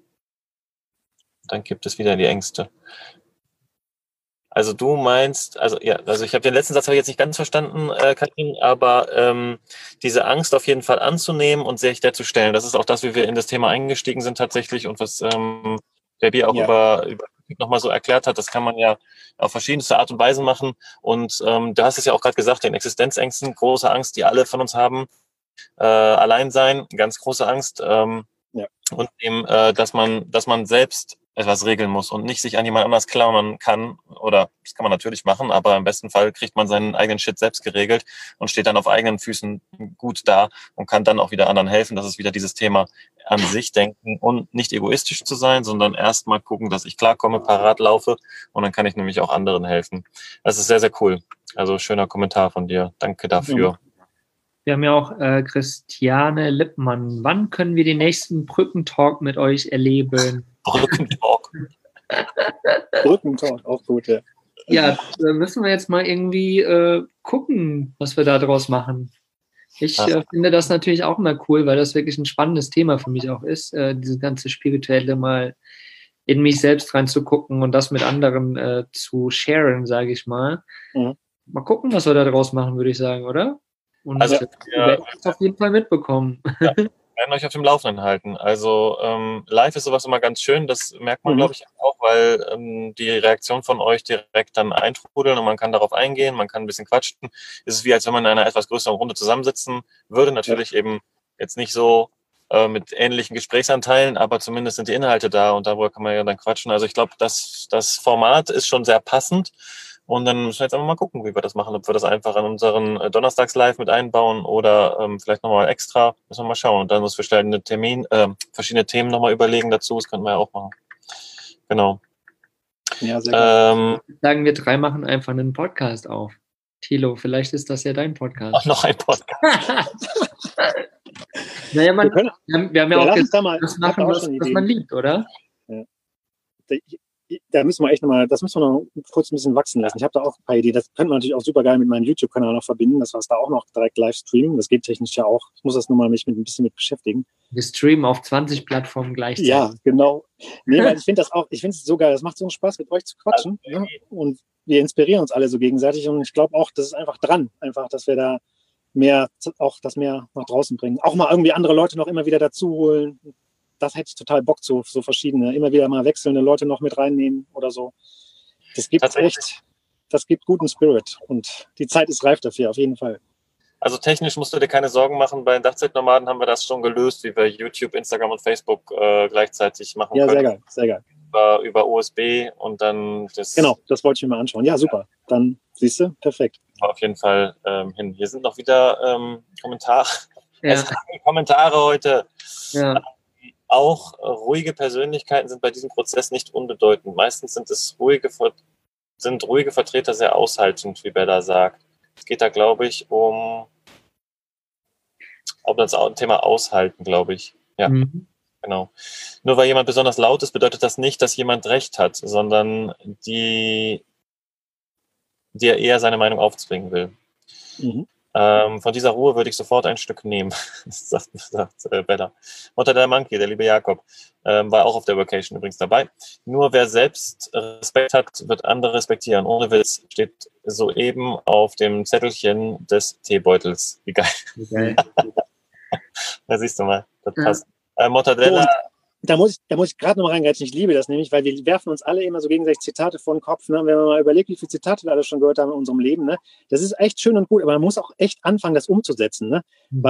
[SPEAKER 2] Also du meinst, also ich habe den letzten Satz jetzt nicht ganz verstanden, Katrin, aber diese Angst auf jeden Fall anzunehmen und sich der zu stellen, das ist auch das, wie wir in das Thema eingestiegen sind tatsächlich und was Baby auch über nochmal so erklärt hat, das kann man ja auf verschiedenste Art und Weise machen und du hast es ja auch gerade gesagt, den Existenzängsten, große Angst, die alle von uns haben, allein sein, ganz große Angst und eben, dass man selbst etwas regeln muss und nicht sich an jemand anders klammern kann, oder das kann man natürlich machen, aber im besten Fall kriegt man seinen eigenen Shit selbst geregelt und steht dann auf eigenen Füßen gut da und kann dann auch wieder anderen helfen. Das ist wieder dieses Thema an sich denken und nicht egoistisch zu sein, sondern erstmal gucken, dass ich klarkomme, parat laufe und dann kann ich nämlich auch anderen helfen. Das ist sehr, sehr cool. Also schöner Kommentar von dir. Danke dafür.
[SPEAKER 3] Wir haben ja auch Christiane Lippmann. Wann können wir den nächsten Brückentalk mit euch erleben?
[SPEAKER 4] Brückentalk, auch gut, ja.
[SPEAKER 3] Ja, da müssen wir jetzt mal irgendwie gucken, was wir da draus machen. Ich finde das natürlich auch immer cool, weil das wirklich ein spannendes Thema für mich auch ist, diese ganze Spirituelle mal in mich selbst reinzugucken und das mit anderen zu sharen, sage ich mal. Mhm. Mal gucken, was wir da draus machen, würde ich sagen, oder? Und
[SPEAKER 2] also,
[SPEAKER 3] wir werden es auf jeden Fall mitbekommen.
[SPEAKER 2] Ja, wir werden euch auf dem Laufenden halten. Also live ist sowas immer ganz schön, das merkt man, glaube ich, auch, weil die Reaktion von euch direkt dann eintrudeln und man kann darauf eingehen, man kann ein bisschen quatschen. Es ist wie, als wenn man in einer etwas größeren Runde zusammensitzen würde. Natürlich eben jetzt nicht so mit ähnlichen Gesprächsanteilen, aber zumindest sind die Inhalte da und darüber kann man ja dann quatschen. Also ich glaube, das Format ist schon sehr passend. Und dann müssen wir jetzt einfach mal gucken, wie wir das machen, ob wir das einfach an unseren Donnerstags-Live mit einbauen oder vielleicht nochmal extra. Müssen wir mal schauen. Und dann uns verschiedene Themen nochmal überlegen dazu. Das könnten wir ja auch machen. Genau.
[SPEAKER 3] Ja, sehr gut. Sagen wir 3 machen einfach einen Podcast auf. Thilo, vielleicht ist das ja dein Podcast.
[SPEAKER 2] Ach, noch ein Podcast.
[SPEAKER 3] Naja, wir haben ja auch gesagt, das machen, was man liebt, oder?
[SPEAKER 4] Ja. Da müssen wir echt nochmal, das müssen wir noch kurz ein bisschen wachsen lassen. Ich habe da auch ein paar Ideen. Das könnte man natürlich auch super geil mit meinem YouTube-Kanal noch verbinden, dass wir es da auch noch direkt live streamen. Das geht technisch ja auch. Ich muss das nochmal mich ein bisschen mit beschäftigen.
[SPEAKER 3] Wir streamen auf 20 Plattformen gleichzeitig.
[SPEAKER 4] Ja, genau. Nee, weil ich finde es so geil. Das macht so einen Spaß, mit euch zu quatschen. Ne? Und wir inspirieren uns alle so gegenseitig. Und ich glaube auch, das ist einfach dran. Einfach, dass wir da mehr nach draußen bringen. Auch mal irgendwie andere Leute noch immer wieder dazu holen. Das hätte ich total Bock zu, so verschiedene, immer wieder mal wechselnde Leute noch mit reinnehmen oder so. Das gibt guten Spirit und die Zeit ist reif dafür, auf jeden Fall.
[SPEAKER 2] Also technisch musst du dir keine Sorgen machen. Bei den Dachzeltnomaden haben wir das schon gelöst, wie wir YouTube, Instagram und Facebook gleichzeitig machen können.
[SPEAKER 4] Ja, sehr geil.
[SPEAKER 2] Über USB und dann das...
[SPEAKER 4] Genau, das wollte ich mir mal anschauen. Ja, super. Dann siehst du, perfekt.
[SPEAKER 2] Auf jeden Fall hin. Hier sind noch wieder Kommentare. Ja. Es sind Kommentare heute.
[SPEAKER 3] Ja.
[SPEAKER 2] Auch ruhige Persönlichkeiten sind bei diesem Prozess nicht unbedeutend. Meistens sind ruhige Vertreter sehr aushaltend, wie Bella sagt. Es geht da, glaube ich, um das Thema Aushalten, glaube ich. Ja, genau. Nur weil jemand besonders laut ist, bedeutet das nicht, dass jemand Recht hat, sondern dir eher seine Meinung aufzwingen will. Mhm. Von dieser Ruhe würde ich sofort ein Stück nehmen, sagt Bella. Mutter der Monkey, der liebe Jakob, war auch auf der Vacation übrigens dabei. Nur wer selbst Respekt hat, wird andere respektieren. Ohne Witz, steht soeben auf dem Zettelchen des Teebeutels. Wie geil. Okay. Da siehst du mal, das passt. Mortadella.
[SPEAKER 4] Da muss ich gerade noch mal reingreifen. Ich liebe das nämlich, weil wir werfen uns alle immer so gegenseitig Zitate vor den Kopf. Ne? Wenn man mal überlegt, wie viele Zitate wir alle schon gehört haben in unserem Leben, ne? Das ist echt schön und gut, aber man muss auch echt anfangen, das umzusetzen. Ne? Weil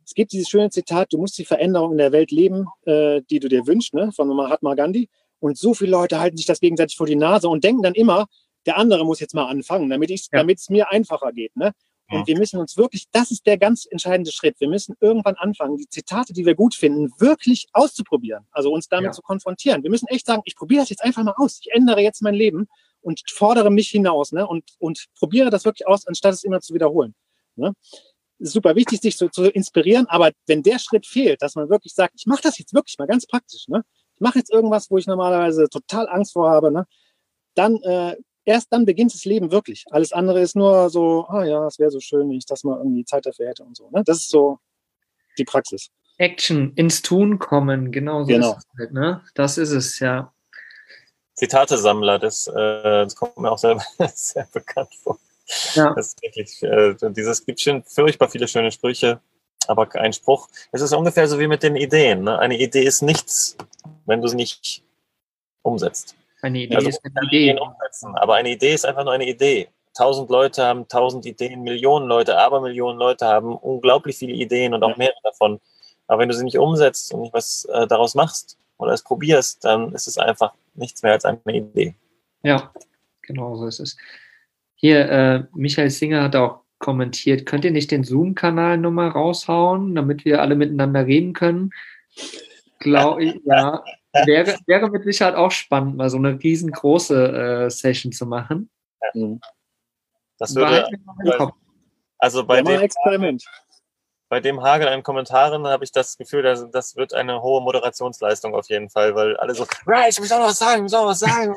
[SPEAKER 4] Es gibt dieses schöne Zitat, du musst die Veränderung in der Welt leben, die du dir wünschst, ne, von Mahatma Gandhi. Und so viele Leute halten sich das gegenseitig vor die Nase und denken dann immer, der andere muss jetzt mal anfangen, damit es mir einfacher geht. Ne? Und wir müssen uns wirklich, das ist der ganz entscheidende Schritt, wir müssen irgendwann anfangen, die Zitate, die wir gut finden, wirklich auszuprobieren, also uns damit zu konfrontieren. Wir müssen echt sagen, ich probiere das jetzt einfach mal aus, ich ändere jetzt mein Leben und fordere mich hinaus, ne? und probiere das wirklich aus, anstatt es immer zu wiederholen. Ne? Es ist super wichtig, sich zu inspirieren, aber wenn der Schritt fehlt, dass man wirklich sagt, ich mache das jetzt wirklich mal ganz praktisch, ne? Ich mache jetzt irgendwas, wo ich normalerweise total Angst vor habe, ne? Dann erst dann beginnt das Leben wirklich. Alles andere ist nur so, es wäre so schön, wenn ich das mal irgendwie Zeit dafür hätte und so. Ne? Das ist so die Praxis.
[SPEAKER 3] Action, ins Tun kommen, genau so ist es halt, ne? Das ist es, ja.
[SPEAKER 2] Zitate-Sammler, das kommt mir auch selber sehr bekannt vor. Ja. Das ist wirklich, es gibt schon furchtbar viele schöne Sprüche, aber ein Spruch. Es ist ungefähr so wie mit den Ideen. Ne? Eine Idee ist nichts, wenn du sie nicht umsetzt.
[SPEAKER 3] Eine Idee ist eine Idee.
[SPEAKER 2] Umsetzen, aber eine Idee ist einfach nur eine Idee. 1000 Leute haben 1000 Ideen, Millionen Leute, Abermillionen Leute haben unglaublich viele Ideen und auch mehrere davon. Aber wenn du sie nicht umsetzt und nicht was daraus machst oder es probierst, dann ist es einfach nichts mehr als eine Idee.
[SPEAKER 3] Ja, genau so ist es. Hier, Michael Singer hat auch kommentiert, könnt ihr nicht den Zoom-Kanal nochmal raushauen, damit wir alle miteinander reden können? Glaube ich, ja. Wäre mit Sicherheit auch spannend, mal so eine riesengroße Session zu machen.
[SPEAKER 2] Ja. Das würde also bei dem
[SPEAKER 4] Experiment.
[SPEAKER 2] Bei dem Hagel an Kommentaren habe ich das Gefühl, das wird eine hohe Moderationsleistung auf jeden Fall, weil alle so, ich muss auch noch was sagen.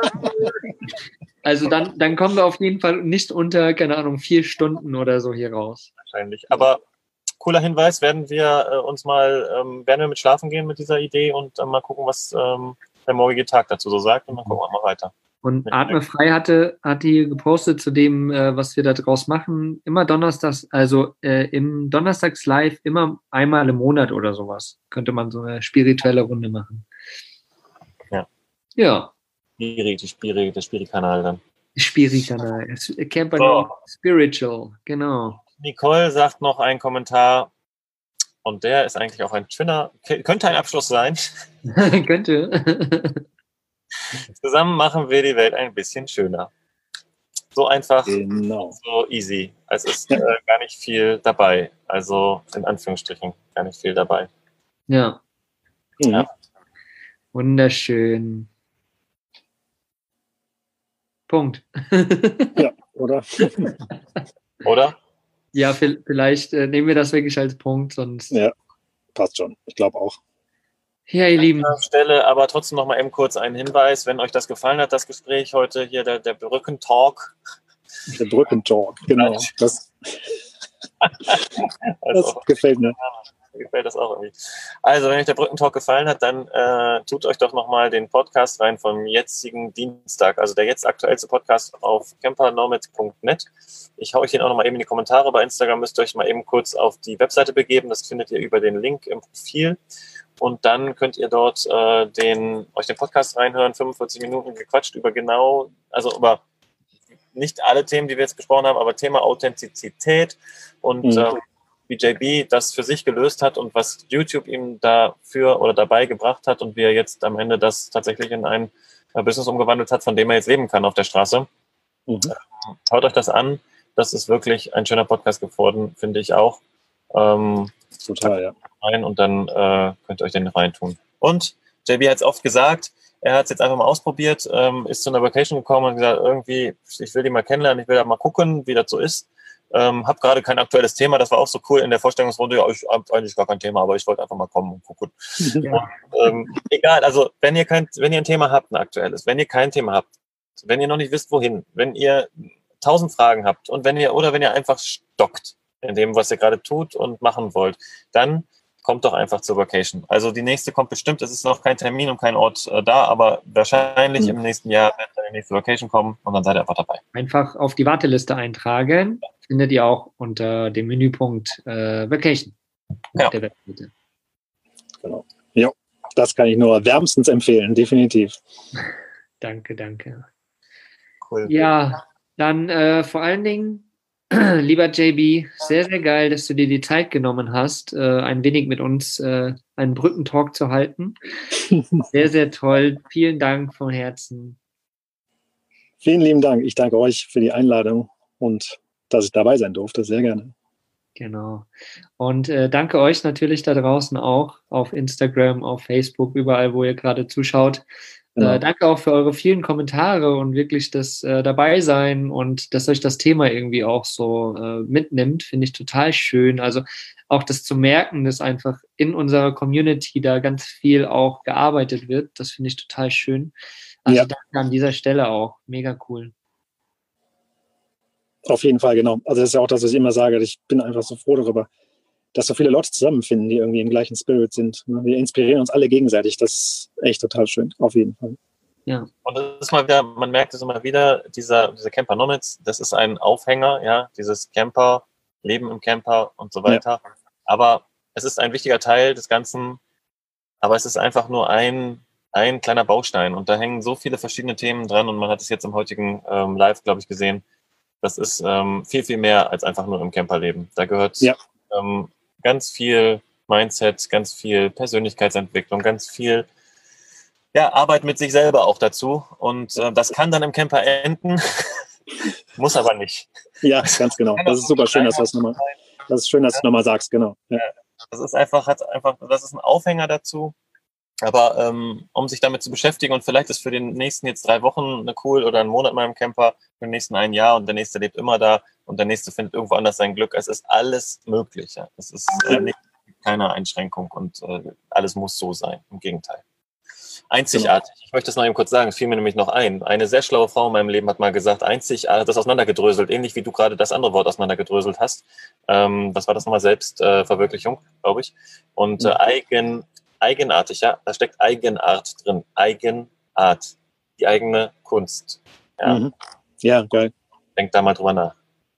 [SPEAKER 3] Also dann kommen wir auf jeden Fall nicht unter, keine Ahnung, 4 Stunden oder so hier raus.
[SPEAKER 2] Wahrscheinlich. Aber cooler Hinweis, werden wir mit schlafen gehen mit dieser Idee und mal gucken, was der morgige Tag dazu so sagt und dann gucken wir mal weiter.
[SPEAKER 3] Und Atme frei hatte hier gepostet zu dem, was wir da draus machen, immer donnerstags, also im Donnerstags live immer einmal im Monat oder sowas. Könnte man so eine spirituelle Runde machen.
[SPEAKER 2] Ja.
[SPEAKER 3] Ja.
[SPEAKER 2] Der Spiri-Kanal dann.
[SPEAKER 3] Spiri-Kanal. Camper Spiritual, genau.
[SPEAKER 2] Nicole sagt noch einen Kommentar und der ist eigentlich auch ein schöner, könnte ein Abschluss sein.
[SPEAKER 3] Könnte.
[SPEAKER 2] Zusammen machen wir die Welt ein bisschen schöner. So einfach, so easy. Es ist gar nicht viel dabei. Also in Anführungsstrichen gar nicht viel dabei.
[SPEAKER 3] Ja.
[SPEAKER 2] Ja.
[SPEAKER 3] Wunderschön. Punkt.
[SPEAKER 4] Ja, oder?
[SPEAKER 2] Oder?
[SPEAKER 3] Ja, vielleicht nehmen wir das wirklich als Punkt, sonst.
[SPEAKER 4] Ja, passt schon. Ich glaube auch.
[SPEAKER 3] Ja, ihr Lieben.
[SPEAKER 2] An der Stelle aber trotzdem noch mal eben kurz einen Hinweis, wenn euch das gefallen hat, das Gespräch heute hier, der Brückentalk.
[SPEAKER 4] Der Brückentalk, genau. Das gefällt mir.
[SPEAKER 2] Mir gefällt das auch irgendwie. Also, wenn euch der Brückentalk gefallen hat, dann tut euch doch nochmal den Podcast rein vom jetzigen Dienstag, also der jetzt aktuellste Podcast auf campernomads.net. Ich hau euch den auch nochmal eben in die Kommentare. Bei Instagram müsst ihr euch mal eben kurz auf die Webseite begeben. Das findet ihr über den Link im Profil. Und dann könnt ihr dort euch den Podcast reinhören, 45 Minuten gequatscht über über nicht alle Themen, die wir jetzt besprochen haben, aber Thema Authentizität und wie JB das für sich gelöst hat und was YouTube ihm dafür oder dabei gebracht hat und wie er jetzt am Ende das tatsächlich in ein Business umgewandelt hat, von dem er jetzt leben kann auf der Straße. Hört euch das an. Das ist wirklich ein schöner Podcast geworden, finde ich auch.
[SPEAKER 4] Total, ja.
[SPEAKER 2] Und dann könnt ihr euch den reintun. Und JB hat es oft gesagt, er hat es jetzt einfach mal ausprobiert, ist zu einer Vacation gekommen und gesagt, irgendwie, ich will die mal kennenlernen, ich will da mal gucken, wie das so ist. Habe gerade kein aktuelles Thema, das war auch so cool in der Vorstellungsrunde, ja, ich habe eigentlich gar kein Thema, aber ich wollte einfach mal kommen und gucken. Ja. Und, egal, also wenn ihr ein Thema habt, ein aktuelles, wenn ihr kein Thema habt, wenn ihr noch nicht wisst, wohin, wenn ihr 1000 Fragen habt und wenn ihr einfach stockt in dem, was ihr gerade tut und machen wollt, dann kommt doch einfach zur Vacation. Also die nächste kommt bestimmt, es ist noch kein Termin und kein Ort da, aber wahrscheinlich im nächsten Jahr wird dann die nächste Vacation kommen und dann seid ihr einfach dabei.
[SPEAKER 3] Einfach auf die Warteliste eintragen, findet ihr auch unter dem Menüpunkt Vacation auf der Webseite.
[SPEAKER 4] Genau. Ja, das kann ich nur wärmstens empfehlen, definitiv.
[SPEAKER 3] Danke.
[SPEAKER 2] Cool.
[SPEAKER 3] Ja, dann vor allen Dingen Lieber JB, sehr, sehr geil, dass du dir die Zeit genommen hast, ein wenig mit uns einen Brückentalk zu halten. Sehr, sehr toll. Vielen Dank von Herzen.
[SPEAKER 4] Vielen lieben Dank. Ich danke euch für die Einladung und dass ich dabei sein durfte. Sehr gerne.
[SPEAKER 3] Genau. Und danke euch natürlich da draußen auch auf Instagram, auf Facebook, überall, wo ihr gerade zuschaut. Genau. Danke auch für eure vielen Kommentare und wirklich das Dabeisein und dass euch das Thema irgendwie auch so mitnimmt, finde ich total schön. Also auch das zu merken, dass einfach in unserer Community da ganz viel auch gearbeitet wird, das finde ich total schön. Also danke an dieser Stelle auch. Mega cool.
[SPEAKER 4] Auf jeden Fall, genau. Also das ist ja auch das, was ich immer sage. Ich bin einfach so froh darüber, dass so viele Leute zusammenfinden, die irgendwie im gleichen Spirit sind. Wir inspirieren uns alle gegenseitig. Das ist echt total schön, auf jeden Fall.
[SPEAKER 2] Ja. Und das ist mal wieder, man merkt es immer wieder, dieser Camper Nomads, das ist ein Aufhänger, ja, dieses Camper, Leben im Camper und so weiter. Ja. Aber es ist ein wichtiger Teil des Ganzen, aber es ist einfach nur ein kleiner Baustein und da hängen so viele verschiedene Themen dran und man hat es jetzt im heutigen Live, glaube ich, gesehen. Das ist viel, viel mehr als einfach nur im Camperleben. Da gehört ganz viel Mindset, ganz viel Persönlichkeitsentwicklung, ganz viel Arbeit mit sich selber auch dazu. Und das kann dann im Camper enden, muss aber nicht.
[SPEAKER 4] Ja, ganz genau. Das ist super schön, dass du das nochmal sagst, genau. Ja.
[SPEAKER 2] Das ist das ist ein Aufhänger dazu. Aber um sich damit zu beschäftigen und vielleicht ist für den nächsten jetzt 3 Wochen cool oder einen Monat mal im Camper, für den nächsten ein Jahr und der nächste lebt immer da und der nächste findet irgendwo anders sein Glück. Es ist alles möglich. Ja. Es ist keine Einschränkung und alles muss so sein. Im Gegenteil. Einzigartig. Ich möchte das noch eben kurz sagen. Es fiel mir nämlich noch ein. Eine sehr schlaue Frau in meinem Leben hat mal gesagt, einzigartig, das auseinandergedröselt, ähnlich wie du gerade das andere Wort auseinandergedröselt hast. Was war das nochmal? Selbstverwirklichung, glaube ich. Und eigenartig, ja, da steckt Eigenart drin. Eigenart. Die eigene Kunst. Ja,
[SPEAKER 4] ja, geil.
[SPEAKER 2] Denk da mal drüber nach.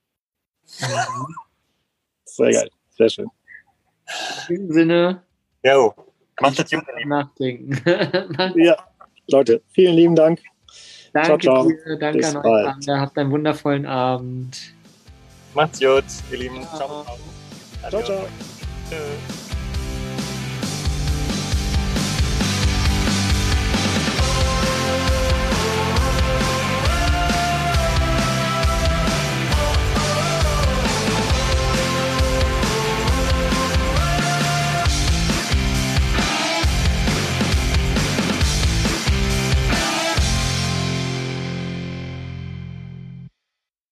[SPEAKER 4] Sehr geil. Sehr schön.
[SPEAKER 3] In diesem Sinne.
[SPEAKER 2] Jo, macht das gut.
[SPEAKER 3] Nachdenken.
[SPEAKER 4] Ja, Leute, vielen lieben Dank.
[SPEAKER 3] Danke
[SPEAKER 4] ciao, ciao.
[SPEAKER 3] dir, danke
[SPEAKER 4] Bis
[SPEAKER 3] an euch
[SPEAKER 4] bald.
[SPEAKER 3] alle. Habt einen wundervollen Abend.
[SPEAKER 2] Macht's gut, ihr Lieben. Ciao.
[SPEAKER 4] Ciao, ciao.
[SPEAKER 2] Tschüss.